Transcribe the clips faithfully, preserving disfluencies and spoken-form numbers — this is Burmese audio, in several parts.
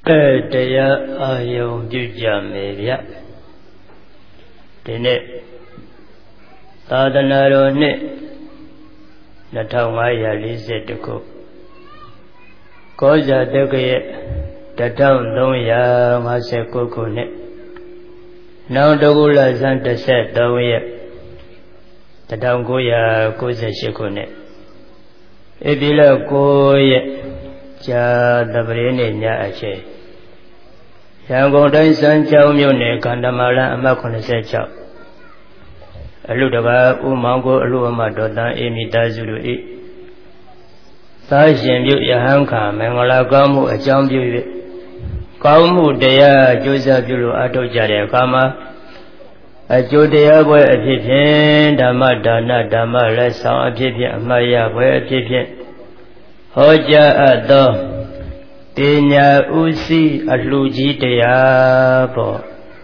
တရားအာယုံပြုကြမယ်ဗျဒီနေ့သာသနာတော်နှစ်နှစ်ထောင်ငါးရာလေးဆယ်တစ်ခုကောဇာတက္ကရာတစ်ထောင်သုံးရာငါးဆယ်ကိုခုနှစ်နောင်တကုလဇန်တစ်ဆက်သုံးရက်တစ်ထောင်ကိုးရာကိုးဆယ်ရှစ်ခုနှစ်ဧပြီလကိုးရက်ဇာတပရိနေ့ညအချိန်ရန်ကုန်တိုင်းစမ်းချောင်းမြို့နယ်ကန္တမာလအမှတ်ခုနှစ်ဆယ်ခြောက်အလူတကာဦးမောင်ကိုအလူအမတော်တန်အေမိသားစုတို့၏သာရှင်ပြုယဟန်ခါမင်္ဂလာကောင်းမှုအကြောင်းပြု၍ကောင်းမှုတရားကျိုးစားပြုလို့အထောက်ကြတဲ့အခါမှာအကျိုးတရားပွဲအဖြစ်ဖြင့်ဓမ္မဒါနဓမ္မလက်ဆောင်အဖြစ်ဖြင့်အမှားရပွဲအဖြစ်ဖြင့်ဟောကြားအပ်သောပညာဥစီအလှကြီးတရားပေါ့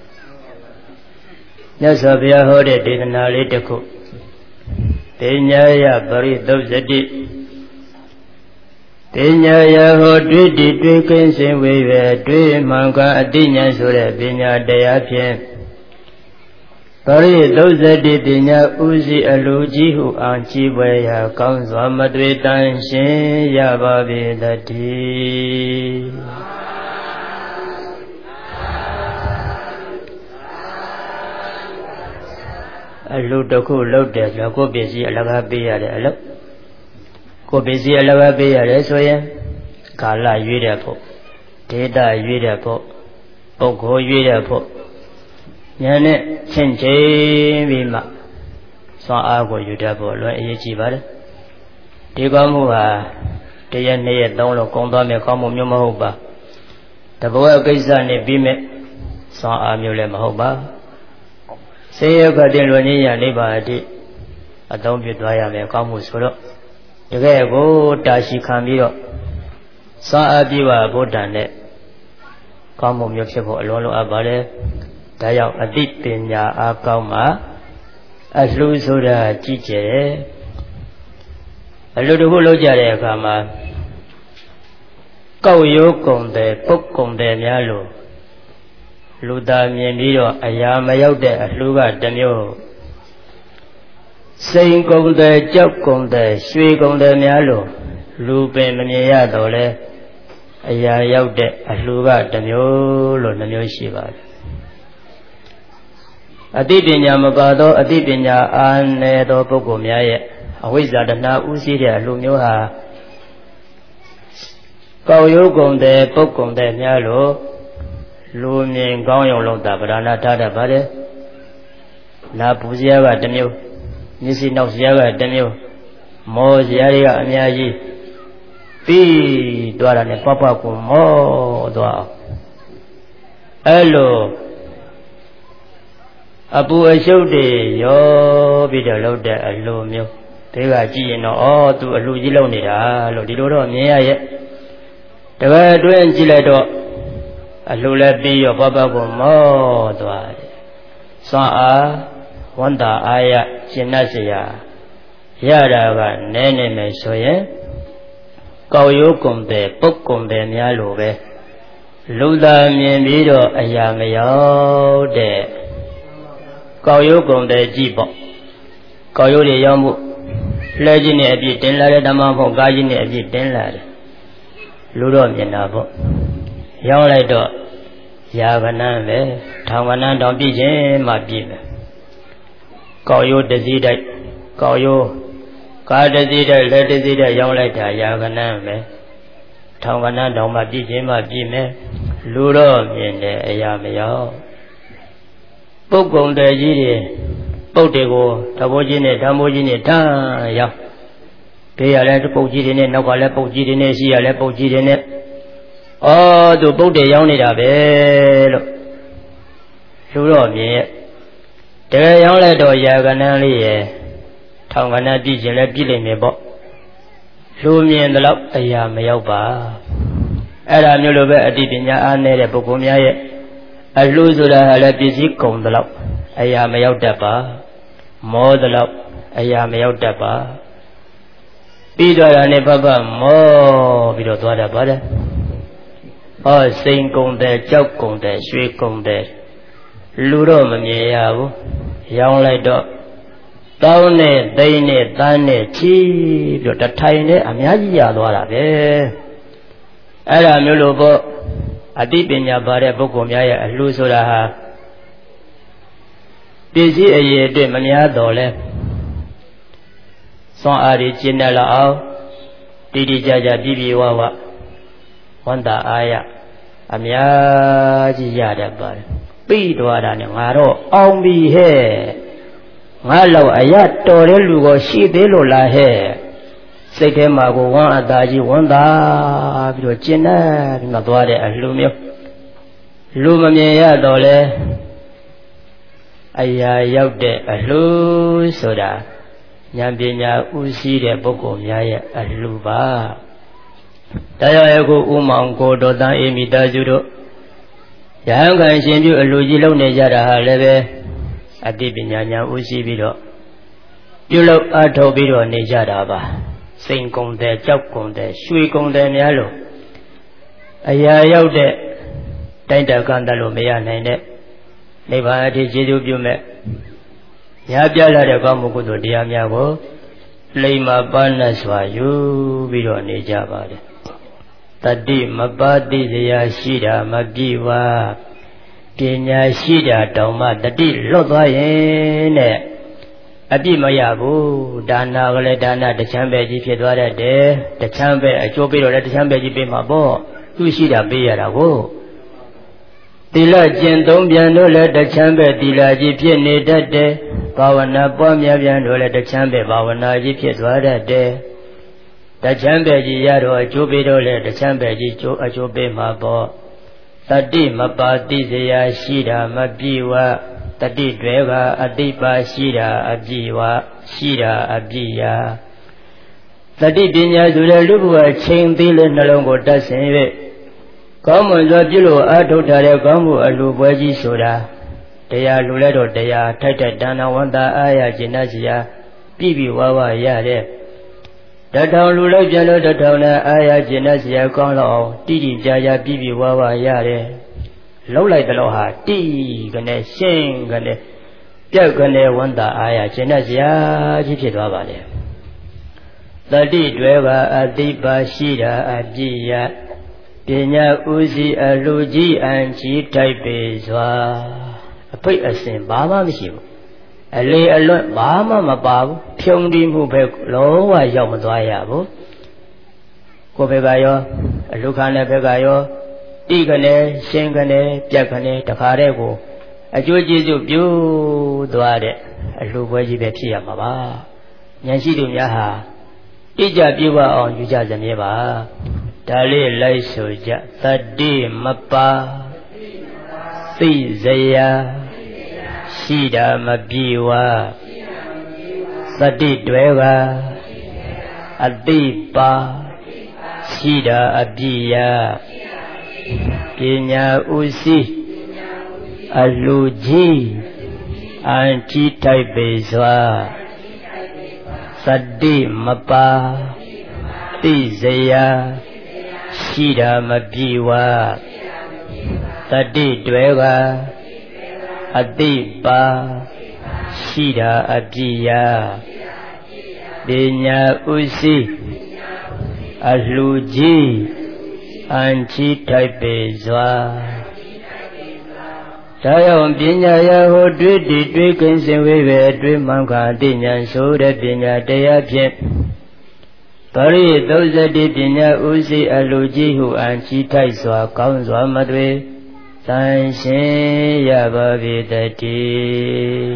မြတ်စွာဘုရားဟောတဲ့ဒေသနာလေးတစ်ခုပညာယပရိသုဇတိပညာယဟောတွေ့တည်တွေ့ကင်းစင်ဝေပဲတွေ့မှန်ကအတိညာဆိုတဲ့ပညာတရားဖြင့်ပရိသုဇတိပညာဥစီအလှကြီးဟုအားကြီးပွဲရာကောင်းစွာမတွေ့တန်ရှင်းရပါပေတည်းအလှတစ်ခုလုပ်တယ်ဆိုကိုယ်ပစ္စည်းအလကားပေးရတယ်အလုပ်ကိုယ်ပစ္စည်းအလကားပေးရတယ်ဆိုရင်ကာလရွေးတဲ့ဖို့ဒေတာရွေးတဲ့ဖို့ပုဂ္ဂိုလ်ရွေးတဲ့ဖို့ညာနဲ့ချင်းချင်းပြီးမှစွမ်းအားကိုယူတတ်ဖို့လွယ်အရေးကြီးပါတယ်ဒီကောင်းမှုဟာတရက်နှစ်ရက်သုံးလို့ကုန်သွားမယ်ကောင်းမှုမျိုးမဟုတ်ပါတဘဝကိစ္စနဲ့ပြီးမဲ့စွမ်းအားမျိုးလည်းမဟုတ်ပါစေရခတင်လွန်ကြီးရနိဗ္ဗာန်အတိအသုံးပြုသွားရမယ်ကောင်းမှုဆိုတော့တကယ်ကိုတာရှိခံပြီးတော့စွမ်းအားပြည့်ဝဗုဒ္ဓံနဲ့ကောင်းမှုမျိုးဖြစ်ဖို့အလွန်လိုအပ်ပါတယ်ဒါကြောင့်အတိပညာအားကောင်းမှအလှူဆိုတာကြည့်ကြတယ်အလှူတစ်ခုလုပ်ကြတဲ့အခါမှာကောက်ရိုးကုန်တယ်ပုတ်ကုန်တယ်များလို့လူသားမြင်ပြီးတော့အရာမရောက်တဲ့အလှူကတစ်မျိုးစိန်ကုန်တယ်ကြောက်ကုန်တယ်ရွှေကုန်တယ်များလို့လူပင်မမြင်ရတော့လဲအရာရောက်တဲ့အလှူကတစ်မျိုးလို့နှမျိုးရှိပါတယ်အတိပညာမပါသောအတိပညာအားနည်းသောပုဂ္ဂိုလ်များရဲ့အဝိဇ္ဇာတဏှာဥစည်းတဲ့အလှမျိုးဟာကောက်ရိုးကုန်တဲ့ပုတ်ကုန်တဲ့များလို့လူမြင်ကောင်းရုံလုံးသာဗရဏထားတတ်ပါတယ်နာပူစရာကတစ်မျိုးမျက်စိနောက်စရာကတစ်မျိုးမောစရာတွေကအများကြီးပြီးသွားတာနဲ့ပပကူမောသွားအောင်အဲ့လိုအပူအရှုပ်တွေရောပြီးတော့လောက်တဲ့အလှမျိုးဒီကကြည့်ရင်တော့ဩသူအလှကြီးလောက်နေတာလို့ဒီလိုတော့မြင်ရရဲ့တပည့်အတွင်းကြည့်လိုက်တော့အလှလည်းပြီးရောပပကိုမောသွားတယ်စွမ်းအားဝန္တာအာရရှင်းတ်เสียရတာကနည်းနေမယ်ဆိုရင်ကောက်ရိုးကုန်တဲ့ပုတ်ကုန်တဲ့များလိုပဲလူသားမြင်ပြီးတော့အရာမရောက်တဲ့ကောက်ရိုးကုန်တဲ့ကြည့်ပေါ့ကောက်ရိုးတွေရောက်မှုလှဲကြီးနဲ့အပြည့်တင်လာတဲ့ဓမ္မဖို့ကားကြီးနဲ့အပြည့်တင်လာတယ်လူတော့မြင်တာပေါ့ရောက်လိုက်တော့ရာကနန်းပဲထောင်ကနန်းတောင်ပြည့်ခြင်းမှပြည့်မယ်ကောက်ရိုးတစ်စီးတိုက်ကောက်ရိုးကားတစ်စီးတိုက်လက်တစ်စီးတိုက်ရောက်လိုက်တာရာကနန်းပဲထောင်ကနန်းတောင်မှပြည့်ခြင်းမှပြည့်မယ်လူတော့မြင်တယ်အရာမရောက်ပုတ်ကုန်တယ်ကြီးတွေပုတ်တွေကိုတဘိုးကြီးနဲ့ဓမ္မိုးကြီးနဲ့ထမ်းရောက်ဘေးရလဲပုတ်ကြီးတွေနဲ့နောက်ကလည်းပုတ်ကြီးတွေနဲ့ရှိရလဲပုတ်ကြီးတွေနဲ့ဩသူပုတ်တွေရောက်နေတာပဲလို့လူတော့မြင်ရဲ့တကယ်ရောက်လိုက်တော့ရာကနန်းလေးရဲ့ထောင်ကနန်းပြည့်ခြင်းလဲပြည့်လိမ့်မယ်ပေါ့လူမြင်တယ်လို့အရာမရောက်ပါအဲ့ဒါမျိုးလိုပဲအတိပညာအားနည်းတဲ့ပုဂ္ဂိုလ်များရဲ့အလှဆိုတာဟာလည်းပစ္စည်းကုန်တယ်လို့အရာမရောက်တတ်ပါမောတယ်လို့အရာမရောက်တတ်ပါပြီးတော့တာနဲ့ပပမောပြီးတော့သွားတတ်ပါတယ်哦，生功德、教功德、学功德，路到么灭呀不？养来到，到呢、对呢、单呢，起就得太呢，阿苗子呀多了呗。哎呀，苗萝卜，阿弟边呀把的不过苗呀，路说了哈，必须也对么苗多嘞。上阿里进来了啊，弟弟家家比比娃娃。ဝန်တာအားရအများကြီးရတတ်ပါတယ်ပြီးသွားတာနဲ့ငါတော့အောင်ပြီဟဲ့ငါလောက်အရတော်တဲ့လူကိုရှိသေးလို့လားဟဲ့စိတ်ထဲမှာကိုဝမ်းအသာကြီးဝန်တာပြီးတော့ကျင်နေပြီးမှသွားတဲ့အလှမျိုးလူမမြင်ရတော့လဲအရာရောက်တဲ့အလှဆိုတာဉာဏ်ပညာဥရှိတဲ့ပုဂ္ဂိုလ်များရဲ့အလှပါတရားယခုဥမောင်ကိုတော်တန်အေမိတာစုတို့ရဟန်းခံရှင်ပြုအလူကြီးလုံနေကြတာဟာလည်းပဲအတိပညာဉာဏ်ဥရှိပြီးတော့ပြုလုပ်အထောက်ပြီးတော့နေကြတာပါစိန်ကုန်တဲ့ကြောက်ကုန်တဲ့ရွှေကုန်တဲ့များလို့အရာရောက်တဲ့တိုင်းတကံတလို့မရနိုင်တဲ့နိဗ္ဗာန်အထိကျေးဇူးပြုမဲ့ညာပြလာတဲ့ကောင်းမှုကုသိုလ်တရားများကိုလိမ္မာပါဏတ်စွာယူပြီးတော့နေကြပါတယ်တတိမပါတိစရာရှိတာမပြည့်ဝပညာရှိတာတောင်မှတတိလွတ်သွားရင်တဲ့အပြည့်မရဘူးဒါနာကလည်းဒါနာတချမ်းပဲကြီးဖြစ်သွားတတ်တယ်တချမ်းပဲအကျိုးပေးတော့လည်းတချမ်းပဲကြီးပေးမှာပေါ့သူရှိတာပေးရတာကိုသီလကျင့်သုံးပြန်တော့လည်းတချမ်းပဲသီလကြီးဖြစ်နေတတ်တယ်ဘာဝနာပွားများပြန်တော့လည်းတချမ်းပဲဘာဝနာကြီးဖြစ်သွားတတ်တယ်တချမ်းပဲကြီးရတော့အကျိုးပေးတော့လည်းတချမ်းပဲကြီးကျိုးအကျိုးပေးမှာပေါ့တတိမပါတိစရာရှိတာမပြည့်ဝတတိတွေကအတိပါရှိတာအပြည့်ဝရှိတာအပြည့်ရာတတိပညာဆိုတဲ့လူဘဝချိန်သေးတဲ့နှလုံးကိုတတ်ဆင်၍ကောင်းမွန်စွာပြုလို့အားထုတ်ထားတဲ့ကောင်းမှုအလူပွဲကြီးဆိုတာတရားလူလဲတော့တရားထိုက်တဲ့တဏ္ဍဝန္တာအာရကျင်တတ်စီရာပြည့်ပြည့်ဝဝရတဲ့တထောင်လူလိုက်ပြန်လို့တထောင်နဲ့အာရကျင်တတ်စီရာကောင်းတော့အောင်တိတိကျကျပြည့်ပြည့်ဝဝရတဲ့လှုပ်လိုက်တဲ့လို့ဟာတိကနေရှင်းကနေပြက်ကနေဝန္တာအာရကျင်တတ်စီရာကြီးဖြစ်သွားပါလေတတိတွေကအတိပါရှိတာအပြည့်ရပညာဥစီအလူကြီးအန်ကြီးတိုက်ပေစွာအဖိတ်အစဉ်ဘာမှမရှိဘူးအလေအလွတ်ဘာမှမပါဘူးဖြုံတိမှုပဲလုံးဝရောက်မသွားရဘူးကိုယ်ဘက်ကရောအလူခါနဲ့ဘက်ကရောတိကနေရှင်းကနေပြက်ကနေတခါတည်းကိုအကျိုးကျေးဇူးပြုသွားတဲ့အလူပွဲကြီးပဲဖြစ်ရမှာပါဉာဏ်ရှိသူများဟာဣကြပြုပါအောင်ယူကြစမြဲပါဒါလေးလိုက်ဆိုကြတတိမပါသိစရာရှိတာမပြေဝတတိတွေကအတိပါရှိတာအပြည့်ရပညာဥစီအလူကြီးအန်တီတိုက်ပေစွာတတိမပါသိစရာရှိတာမပြေဝတတိတွေကအတိပါရှိတာအပြည့်ရပညာဥစီအလှကြီးအန်ချီထိုက်ပေစွာဒါကြောင့်ပညာရဟောတွေ့တည်တွေ့ကင်းစင်ဝေးပဲတွေ့မှန်ခါသိဉာဏ်ဆိုတဲ့ပညာတရားဖြင့်ပရိသုဇတိပညာဥစီအလူကြီးဟုအန်ချီထိုက်စွာကောင်းစွာမသွေသင်ရှင်ရပါပေတည်း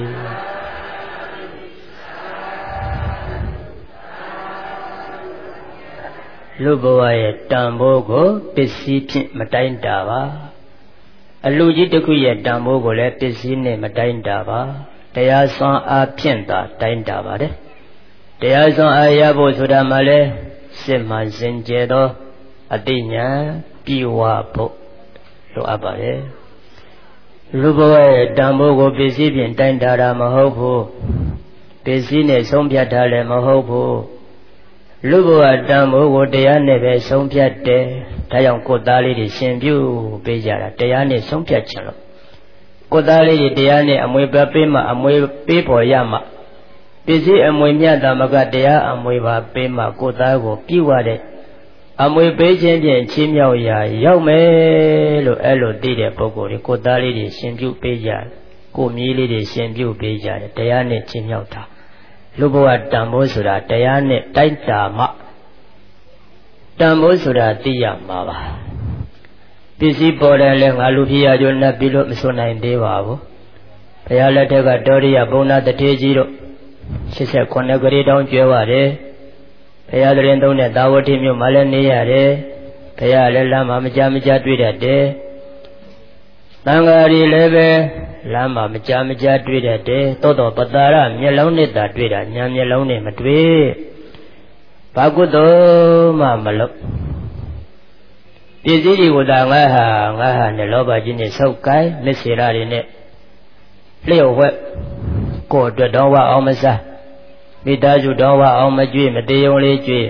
လူဘဝရဲ့တန်ဖိုးကိုပစ္စည်းဖြင့်မတိုင်းတာပါအလူကြီးတစ်ခုရဲ့တန်ဖိုးကိုလည်းပစ္စည်းနဲ့မတိုင်းတာပါတရားစွမ်းအားဖြင့်သာတိုင်းတာပါတယ်တရားစွမ်းအားရဖို့ဆိုတာမှလည်းစစ်မှန်စင်ကြယ်သောအသိဉာဏ်ပြည့်ဝဖို့လိုအပ်ပါတယ်လူဘဝရဲ့တန်ဖိုးကိုပစ္စည်းဖြင့်တိုင်းတာတာမဟုတ်ဘူးပစ္စည်းနဲ့ဆုံးဖြတ်တာလည်းမဟုတ်ဘူးလူဘဝတန်ဖိုးကိုတရားနဲ့ပဲဆုံးဖြတ်တယ်ဒါကြောင့်ကိုယ်သားလေးတွေရှင်ပြုပေးကြတာတရားနဲ့ဆုံးဖြတ်ခြင်းလို့ကိုယ်သားလေးတွေတရားနဲ့အမွေပဲပေးမှအမွေပေးပေါ်ရမှပစ္စည်းအမွေမြတ်တာမကတရားအမွေပါပေးမှကိုယ်သားကိုပြုရတဲ့အမွေပေးခြင်းဖြင့်ချင်းမြောက်ရာရောက်မယ်လို့အဲ့လိုသိတဲ့ပုဂ္ဂိုလ်တွေကိုယ်သားလေးတွေရှင်ပြုပေးကြတယ်ကိုယ်မြေးလေးတွေရှင်ပြုပေးကြတယ်တရားနဲ့ချင်းမြောက်တာလူဘဝတန်ဖိုးဆိုတာတရားနဲ့တိုက်တာမှတန်ဖိုးဆိုတာသိရမှာပါပစ္စည်းပေါ်တယ်လဲငါလူဖြစ်ရကြနဲ့ပြီးလို့မဆိုနိုင်သေးပါဘူးဘုရားလက်ထက်ကတောရိယဘုံနာတထေကြီးတို့ရှစ်ဆက်ခုနှစ်ကလေးတောင်းကျွဲပါတယ်ဘုရားသရင်သုံးတဲ့သာဝတိမြို့မှာလည်းနေရတယ်ဘုရားလည်းလမ်းမှာမကြမကြတွေ့တတ်တယ်သံဃာတွေလည်းပဲလမ်းမှာမကြမကြတွေ့တတ်တယ်တောတော်ပတာရမျက်လုံးနဲ့သာတွေ့တာညာမျက်လုံးနဲ့မတွေ့ဘာကုသိုလ်မှမလုပ်ပစ္စည်းတွေကိုသာငါဟာငါဟာနဲ့လောဘကြီးနဲ့ဆုပ်ကိုင်းမစ္ဆေရတွေနဲ့လျှို့ဝှက်ကိုယ်အတွက်တော့ဝအောင်မစားမိသားစုတော်ဝအောင်မကြွေးမသေးုံလေးကြွေး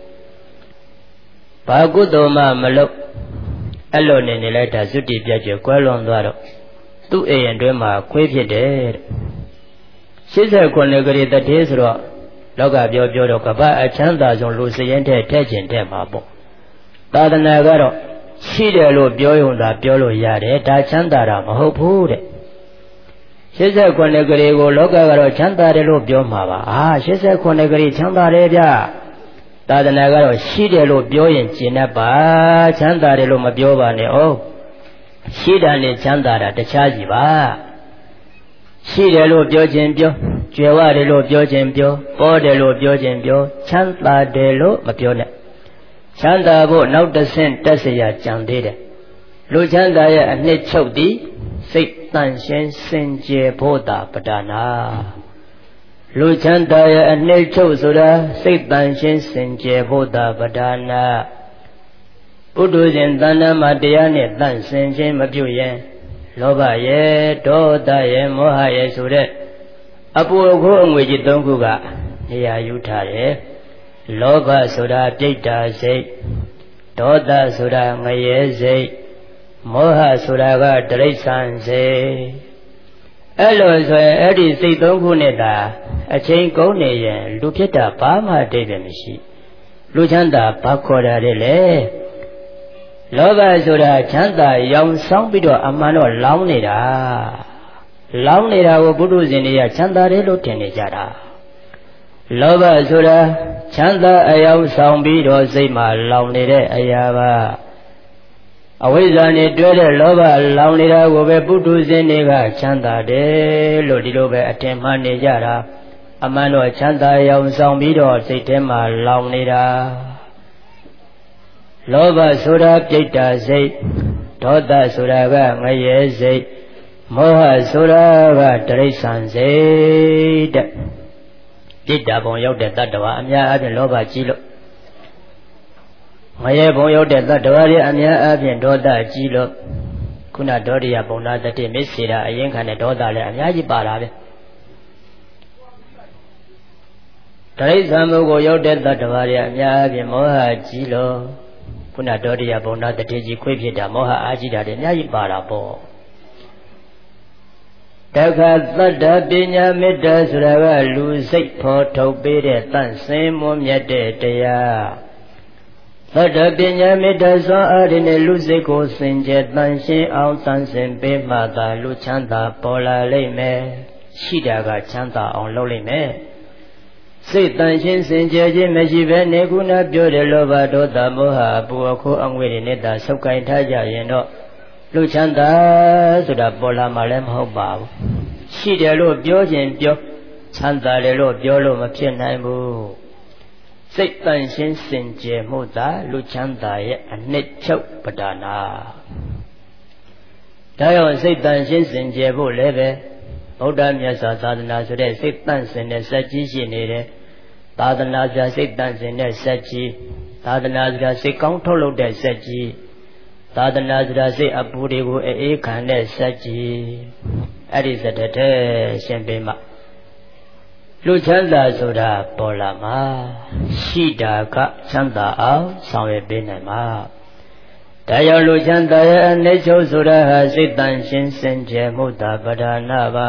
ဘာကုသိုလ်မှမလုပ်အဲ့လိုနေနေလိုက်တာသုတိပြတ်ကျွယ်ကွဲလွန်သွားတော့သူ့အိမ်အတွင်းမှာခွေးဖြစ်တယ်တဲ့ရှစ်ဆက်ခုနှစ်ကလေးတည်းဆိုတော့လောကပြောပြောတော့ကပ္ပအချမ်းသာဆုံးလူစရင်တဲ့ထက်ကျင်တဲ့မှာပေါ့သာသနာကတော့ရှိတယ်လို့ပြောရုံသာပြောလို့ရတယ်ဒါချမ်းသာတာမဟုတ်ဘူးတဲ့ရှစ်ဆက်ခုနှစ်ကလေးကိုလောကကတော့ချမ်းသာတယ်လို့ပြောမှာပါအာရှစ်ဆက်ခုနှစ်ကလေးချမ်းသာတယ်ဗျသာသနာကတော့ရှိတယ်လို့ပြောရင်ကျင်တတ်ပါချမ်းသာတယ်လို့မပြောပါနဲ့ဩရှိတာနဲ့ချမ်းသာတာတခြားစီပါရှိတယ်လို့ပြောခြင်းပြောကြွယ်ဝတယ်လို့ပြောခြင်းပြောပေါ်တယ်လို့ပြောခြင်းပြောချမ်းသာတယ်လို့မပြောနဲ့ချမ်းသာဖို့နောက်တစ်ဆင့်တက်เสียကြံသေးတယ်လူချမ်းသာရဲ့အနှစ်ချုပ်သည်စိတ်တန်ရှင်းစင်ကြယ်ဖို့တာပဒါနာလူချမ်းသာရဲ့အနှစ်ချုပ်ဆိုတာစိတ်တန်ရှင်းစင်ကြယ်ဖို့တာပဒါနာပုထုဇဉ်တဏ္ဍာမှာတရားနဲ့တန့်စင်ခြင်းမပြုရင်လောဘရဲ့ဒေါသရဲ့မောဟရဲ့ဆိုတဲ့အပူအခိုးအငွေကြီးသုံးခုကနေရာယူထားတယ်လောဘဆိုတာပြိတ္တာစိတ်ဒေါသဆိုတာငရဲစိတ်မောဟဆိုတာကတိရစ္ဆာန်စိတ်အဲ့လိုဆိုရင်အဲ့ဒီစိတ်သုံးခုနဲ့သာအချိန်ကုန်နေရင်လူဖြစ်တာဘာမှအတိတ်ပဲမရှိလူချမ်းသာဘာခေါ်တာလဲလေလောဘဆိုတာချမ်းသာရောင်ဆောင်ပြီးတော့အမှန်တော့လောင်းနေတာလောင်းနေတာကိုပုထုဇဉ်တွေကချမ်းသာတယ်လို့ထင်နေကြတာလောဘဆိုတာချမ်းသာအယောင်ဆောင်ပြီးတော့စိတ်မှာလောင်နေတဲ့အရာပါအဝိဇ္ဇာနဲ့တွဲတဲ့လောဘလောင်နေတာကိုပဲပုထုဇဉ်တွေကချမ်းသာတယ်လို့ဒီလိုပဲအထင်မှန်နေကြတာအမှန်တော့ချမ်းသာရောင်ဆောင်ပြီးတော့စိတ်ထဲမှာလောင်နေတာလောဘဆိုတာပြိတ္တာစိတ်ဒေါသဆိုတာကငရဲစိတ်မောဟဆိုတာကတိရစ္ဆာန်စိတ်တဲ့ပြိတ္တာဘုံရောက်တဲ့တတ္တဝါအများအားဖြင့်လောဘကြီးလို့ငရဲဘုံရောက်တဲ့တတ္တဝါတွေအများအားဖြင့်ဒေါသကြီးလို့ခုနဒေါရိယဘုံနာတတိမစ္ဆေရာအရင်ခံတဲ့ဒေါသလည်းအများကြီးပါတာပဲတိရစ္ဆာန်ဘုံကိုရောက်တဲ့တတ္တဝါတွေအများအားဖြင့်မောဟကြီးလို့ခုနဒေါရိယဘုံနာတတိကြီးခွေးဖြစ်တာမောဟအားကြီးတာတွေအများကြီးပါတာပေါ့တခါသတ္တပညာမေတ္တာဆိုတာကလူစိတ်ဖော်ထုတ်ပေးတဲ့တန့်စင်မွမြတ်တဲ့တရားသတ္တပညာမေတ္တာစွမ်းအားဖြင့်လူစိတ်ကိုစင်ကြယ်တန်ရှင်းအောင်တန်ဆင်ပေးမှသာလူချမ်းသာပေါ်လာလိမ့်မယ်ရှိတာကချမ်းသာအောင်လုပ်လိမ့်မယ်စိတ်တန်ရှင်းစင်ကြယ်ခြင်းမရှိဘဲနေခုနပြောတဲ့လောဘဒေါသမောဟအပူအခိုးအငွေ့တွေနဲ့သာဆုပ်ကိုင်ထားကြရင်တော့လူချမ်းသာဆိုတာပေါ်လာမှလည်းမဟုတ်ပါဘူးရှိတယ်လို့ပြောခြင်းပြောချမ်းသာတယ်လို့ပြောလို့မဖြစ်နိုင်ဘူးစိတ်တန်ရှင်းစင်ကြယ်မှုသာလူချမ်းသာရဲ့အနှစ်ချုပ်ပဒါနာဒါကြောင့်စိတ်တန်ရှင်းစင်ကြယ်ဖို့လည်းပဲဗုဒ္ဓမြတ်စွာသာသနာဆိုတဲ့စိတ်တန့်စင်တဲ့စัจကြီးရှိနေတယ်သာသနာပြစိတ်တန့်စင်တဲ့စัจကြီးသာသနာပြစိတ်ကောင်းထုတ်လုပ်တဲ့စัจကြီးသာသနာပြစိတ်အပူတွေကိုအေးခံတဲ့စัจကြီးအဲ့ဒီစတဲ့တဲ့ရှင်ပေးမှလူချမ်းသာဆိုတာပေါ်လာမှာရှိတာကချမ်းသာအောင်ဆောင်ရွက်ပေးနိုင်မှာဒါကြောင့်လူချမ်းသာရဲ့အနေချုပ်ဆိုတာဟာစိတ်တန်ရှင်းစင်ကြယ်မှုသာပဒါနာပါ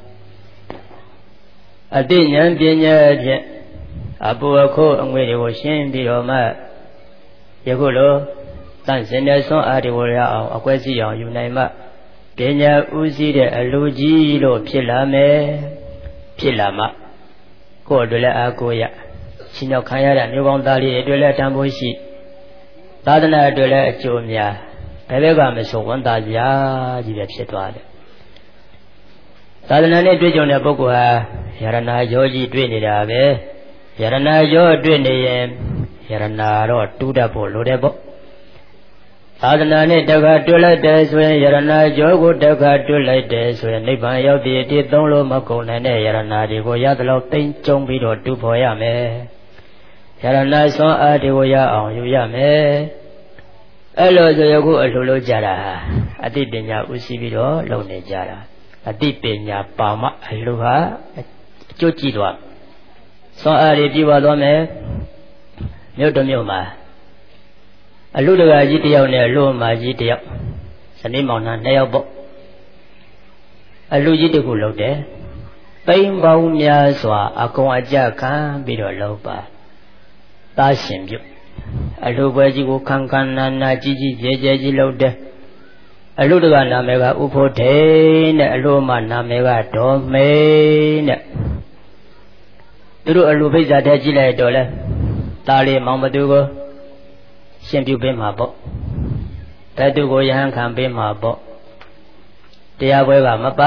အတိဉာဏ်ပညာဖြင့်အပူအခုအငွေတွေကိုရှင်းပြီးတော့မှယခုလိုတန်စင်တဲ့ဆွမ်းအားတွေကိုရအောင်အကွဲစီအောင်ယူနိုင်မှပညာဥစည်းတဲ့အလူကြီးလို့ဖြစ်လာမယ်ဖြစ်လာမှကိုယ်အတွက်လည်းအားကိုးရရှင်ရောက်ခံရတဲ့မျိုးကောင်းသားလေးအတွက်လည်းတန်ဖိုးရှိသာသနာအတွက်လည်းအကျိုးများဘယ်ဘက်ကမဆိုဝန်သားရာကြီးပဲဖြစ်သွားတယ်သာသနာနဲ့တွေ့ကြုံတဲ့ပုဂ္ဂိုလ်ဟာယရနာယောကြီးတွေ့နေတာပဲယရနာယောတွေ့နေရင်ယရနာတော့တူးတတ်ဖို့လိုတယ်ပေါ့သာသနာနဲ့တက္ကတွေ့လိုက်တယ်ဆိုရင်ယရနာယောကိုတက္ကတွေ့လိုက်တယ်ဆိုရင်နိဗ္ဗာန်ရောက်တဲ့ဒီသုံးလို့မကုန်နိုင်တဲ့ယရနာတွေကိုရသလောက်သိမ့်ကျုံပြီးတော့တူးဖော်ရမယ်ယရနာဆွမ်းအားတွေကိုရအောင်ယူရမယ်အဲ့လိုဆိုယခုအလှလို့ကြတာအတိပညာဥသိပြီးတော့လုပ်နေကြတာအတိပညာပါမအလှဟာအကျိုးကြည့်သွားဆွမ်းအားတွေပြည့်ပါသွားမယ်မြို့တစ်မြို့မှာအလှတကကြီးတယောက်နဲ့အလှမကြီးတယောက်ဇနီးမောင်နှံနှစ်ယောက်ပေါ့အလှကြီးတစ်ခုလုပ်တယ်သိမ့်ပေါင်းများစွာအကုန်အကြခံပြီးတော့လုပ်ပါသားရှင်ပြုအလှပွဲကြီးကိုခံခံနာနာကြီးကြီးကျယ်ကျယ်ကြီးလုပ်တယ်အလှတကနာမည်ကဥဖို့ထိန်နဲ့အလှမနာမည်ကဒေါ်မေနဲ့သူတို့အလှဖိတ်စာထဲကြည့်လိုက်တော့လဲသားလေးမောင်မသူကိုရှင်ပြုပေးမှာပေါ့တတုကိုယဟန်ခံပေးမှာပေါ့တရားပွဲကမပါ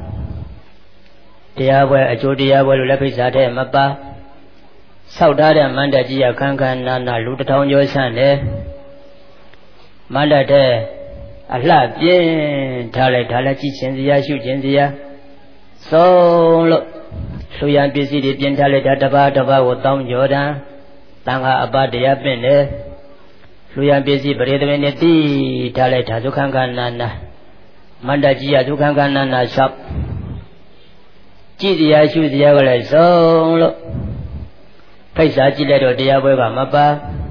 တရားပွဲအကျိုးတရားပွဲလို့လည်းဖိတ်စာထဲမပါဆောက်ထားတဲ့မန္တကြီးရခန်းခန်းနာနာလူတစ်ထောင်ကျော်ဆန့်တယ်မန္တတဲ့အလှပြင်းထားလိုက်ဒါလည်းကြည့်ချင်းစရာရှုချင်းစရာဆုံးလို့လူရန်ပစ္စည်းတွေပြင်ထားလိုက်တာတစ်ပါးတစ်ပါးကိုတောင်းကြော်တန်းတန်ခါအပတရားပင့်တယ်လူရန်ပစ္စည်းပရိသမင်းနဲ့တိထားလိုက်တာဒုက္ခကနာနာမန္တကြီးရဒုက္ခကနာနာဆောက်ကြည့်စရာရှုစရာကလည်းဆုံးလို့ဖိတ်စာကြည့်လိုက်တော့တရားပွဲကမပါ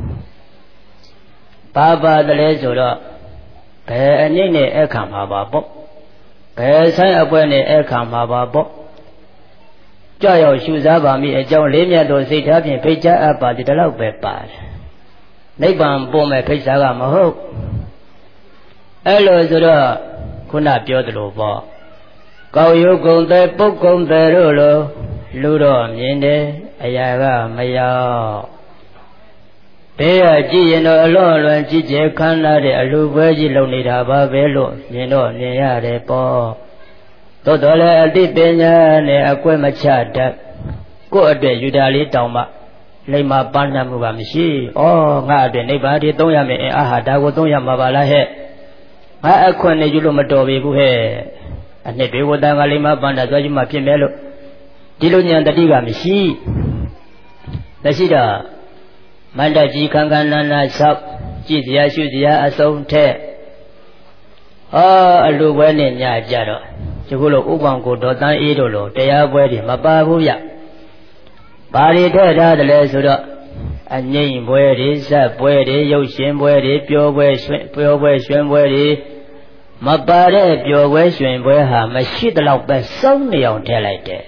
ပါပါတယ်လဲဆိုတော့ဘယ်အနည်းနဲ့အခါမှာပါပေါ့ဘယ်ဆိုင်အပွဲနဲ့အခါမှာပါပေါ့ကြောက်ရောက်ရှုစားပါမိအကြောင်းလေးမြတ်သောစိတ်ထားဖြင့်ဖိတ်ကြားအပ်ပါဒီလောက်ပဲပါတယ်နိဗ္ဗာန်ပို့မဲ့ဖိတ်စာကမဟုတ်အဲ့လိုဆိုတော့ခုနပြောသလိုပေါ့ကောက်ရုပ်ကုံတဲ့ပုတ်ကုံတဲ့တို့လိုလူတော့မြင်တယ်အရာကမရောက်ဘေးကကြည့်ရင်တော့အလွန်အလွန်ကြည်ကျယ်ခမ်းနားတဲ့အလူပွဲကြီးလုံနေတာပါပဲလို့မြင်တော့မြင်ရတယ်ပေါ့သို့တော်လည်းအတိပညာနဲ့အကွက်မချတတ်ကိုယ့်အတွက်ယူတာလေးတောင်းမှလိမ္မာပန်းနှံမှုကမရှိဩငါအတွက်နိဗ္ဗာန်ဒီသုံးရမယ်အာဟာဒါကိုသုံးရမှာပါလားဟဲ့ငါအခွင့်နဲ့ယူလို့မတော်ပြီဘူးဟဲ့အနှစ်တွေဝတ္တကလိမ္မာပန်းတာသွားယူမှဖြစ်မယ်လို့ဒီလိုဉာဏ်တတိကမရှိမရှိတော့မန္တကြီးခန်းခန်းနာနာဆောက်ကြည့်စရာရှုစရာအစုံထက်ဟောအလူပွဲနဲ့ညကြတော့ဒီကုလို့ဥပ္ပံကိုဒေါ်တန်းအေးတို့လိုတရားပွဲတွေမပါဘူးဗျဘာတွေထည့်ထားတယ်လဲဆိုတော့အငိမ့်ပွဲတွေဇက်ပွဲတွေရုပ်ရှင်ပွဲတွေပျော်ပွဲရွှင်ပျော်ပွဲရွှင်ပွဲတွေမပါတဲ့ပျော်ပွဲရွှင်ပွဲဟာမရှိသလောက်ပဲစုံနေအောင်ထည့်လိုက်တယ်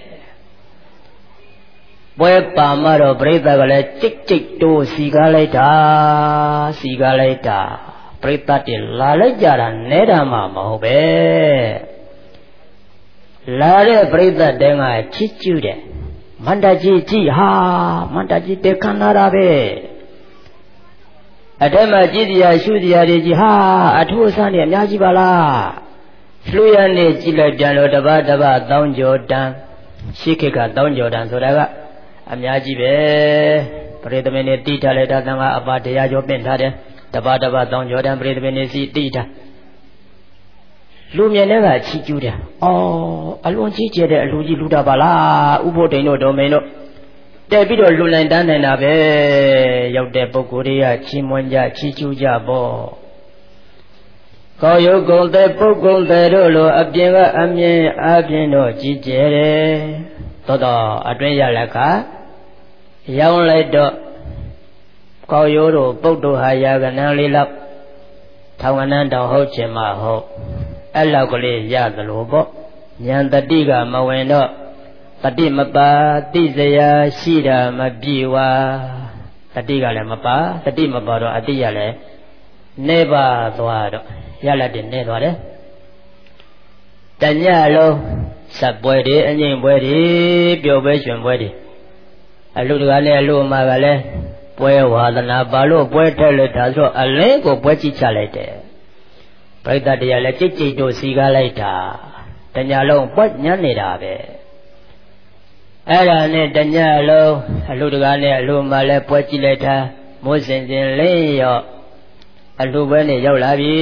ပွဲပါမတော့ပြိဿကလည်းကြိတ်ကြိတ်တိုးစီကားလိုက်တာစီကားလိုက်တာပြိဿတွေလာလိုက်ကြတာနဲတာမှမဟုတ်ပဲလာတဲ့ပြိဿတဲကချစ်ကျူးတယ်မန္တကြီးကြည့်ဟာမန္တကြီးတေခန္ဓာတာပဲအထက်မှာကြည့်စရာရှုစရာတွေကြီးဟာအထူးအဆန်းတွေအများကြီးပါလားလှူရနေကြည့်လိုက်ပြန်လို့တပတ်တပတ်တောင်းကြော်တန်းရှိခေတ်ကတောင်းကြော်တန်းဆိုတာကအများကြီးပဲပရိသမင်းနဲ့တိထားလိုက်တာသံဃာအပါတရားကျော်ပင့်ထားတယ်တပတ်တပတ်တောင်းကြော်တန်းပရိသမင်းနဲ့စီတိထားလူမြင်တဲ့ကချီကျူးတယ်အော်အလွန်ကြီးကျယ်တဲ့အလူကြီးလူတာပါလားဥဖို့တိန်တို့ဒေါ်မင်းတို့တက်ပြီးတော့လူနိုင်တန်းနေတာပဲရောက်တဲ့ပုဂ္ဂိုလ်တွေကချီးမွမ်းကြချီးကျူးကြပေါ့ကောရုပ်ကုံတဲ့ပုဂ္ဂုံတဲ့တို့လိုအပြင်ကအမြင်အပြင်တော့ကြီးကျယ်တယ်သောတော်အတွင်းရလက်ကရောင်းလိုက်တော့ကောက်ရိုးတို့ပုတ်တို့ဟာရာကနန်းလေးလောက်ထောင်ကနန်းတောင်ဟုတ်ချင်မှဟုတ်အဲ့လောက်ကလေးရသလိုပေါ့ဉာဏ်တတိကမဝင်တော့တတိမပါတိစရာရှိတာမပြေဝါတတိကလည်းမပါတတိမပါတော့အတိရလည်းနေပါသွားတော့ရလက်တင်နေသွားတယ်တညလုံးစပ်ပွဲတွေအငိမ့်ပွဲတွေပျော်ပွဲရွှင်ပွဲတွေအလူတကားနဲ့အလူအမကလည်းပွဲဝါသနာဘာလို့ပွဲထက်လို့ဒါဆိုအလင်းကိုပွဲကြည့်ချလိုက်တယ်ပရိသတ်တရားလည်းကြိတ်ကြိတ်တို့စီကားလိုက်တာတညလုံးပွဲညံ့နေတာပဲအဲ့ဒါနဲ့တညလုံးအလူတကားနဲ့အလူအမလည်းပွဲကြည့်လိုက်တာမိုးစင်စင်လင်းရောအလူပွဲနဲ့ရောက်လာပြီ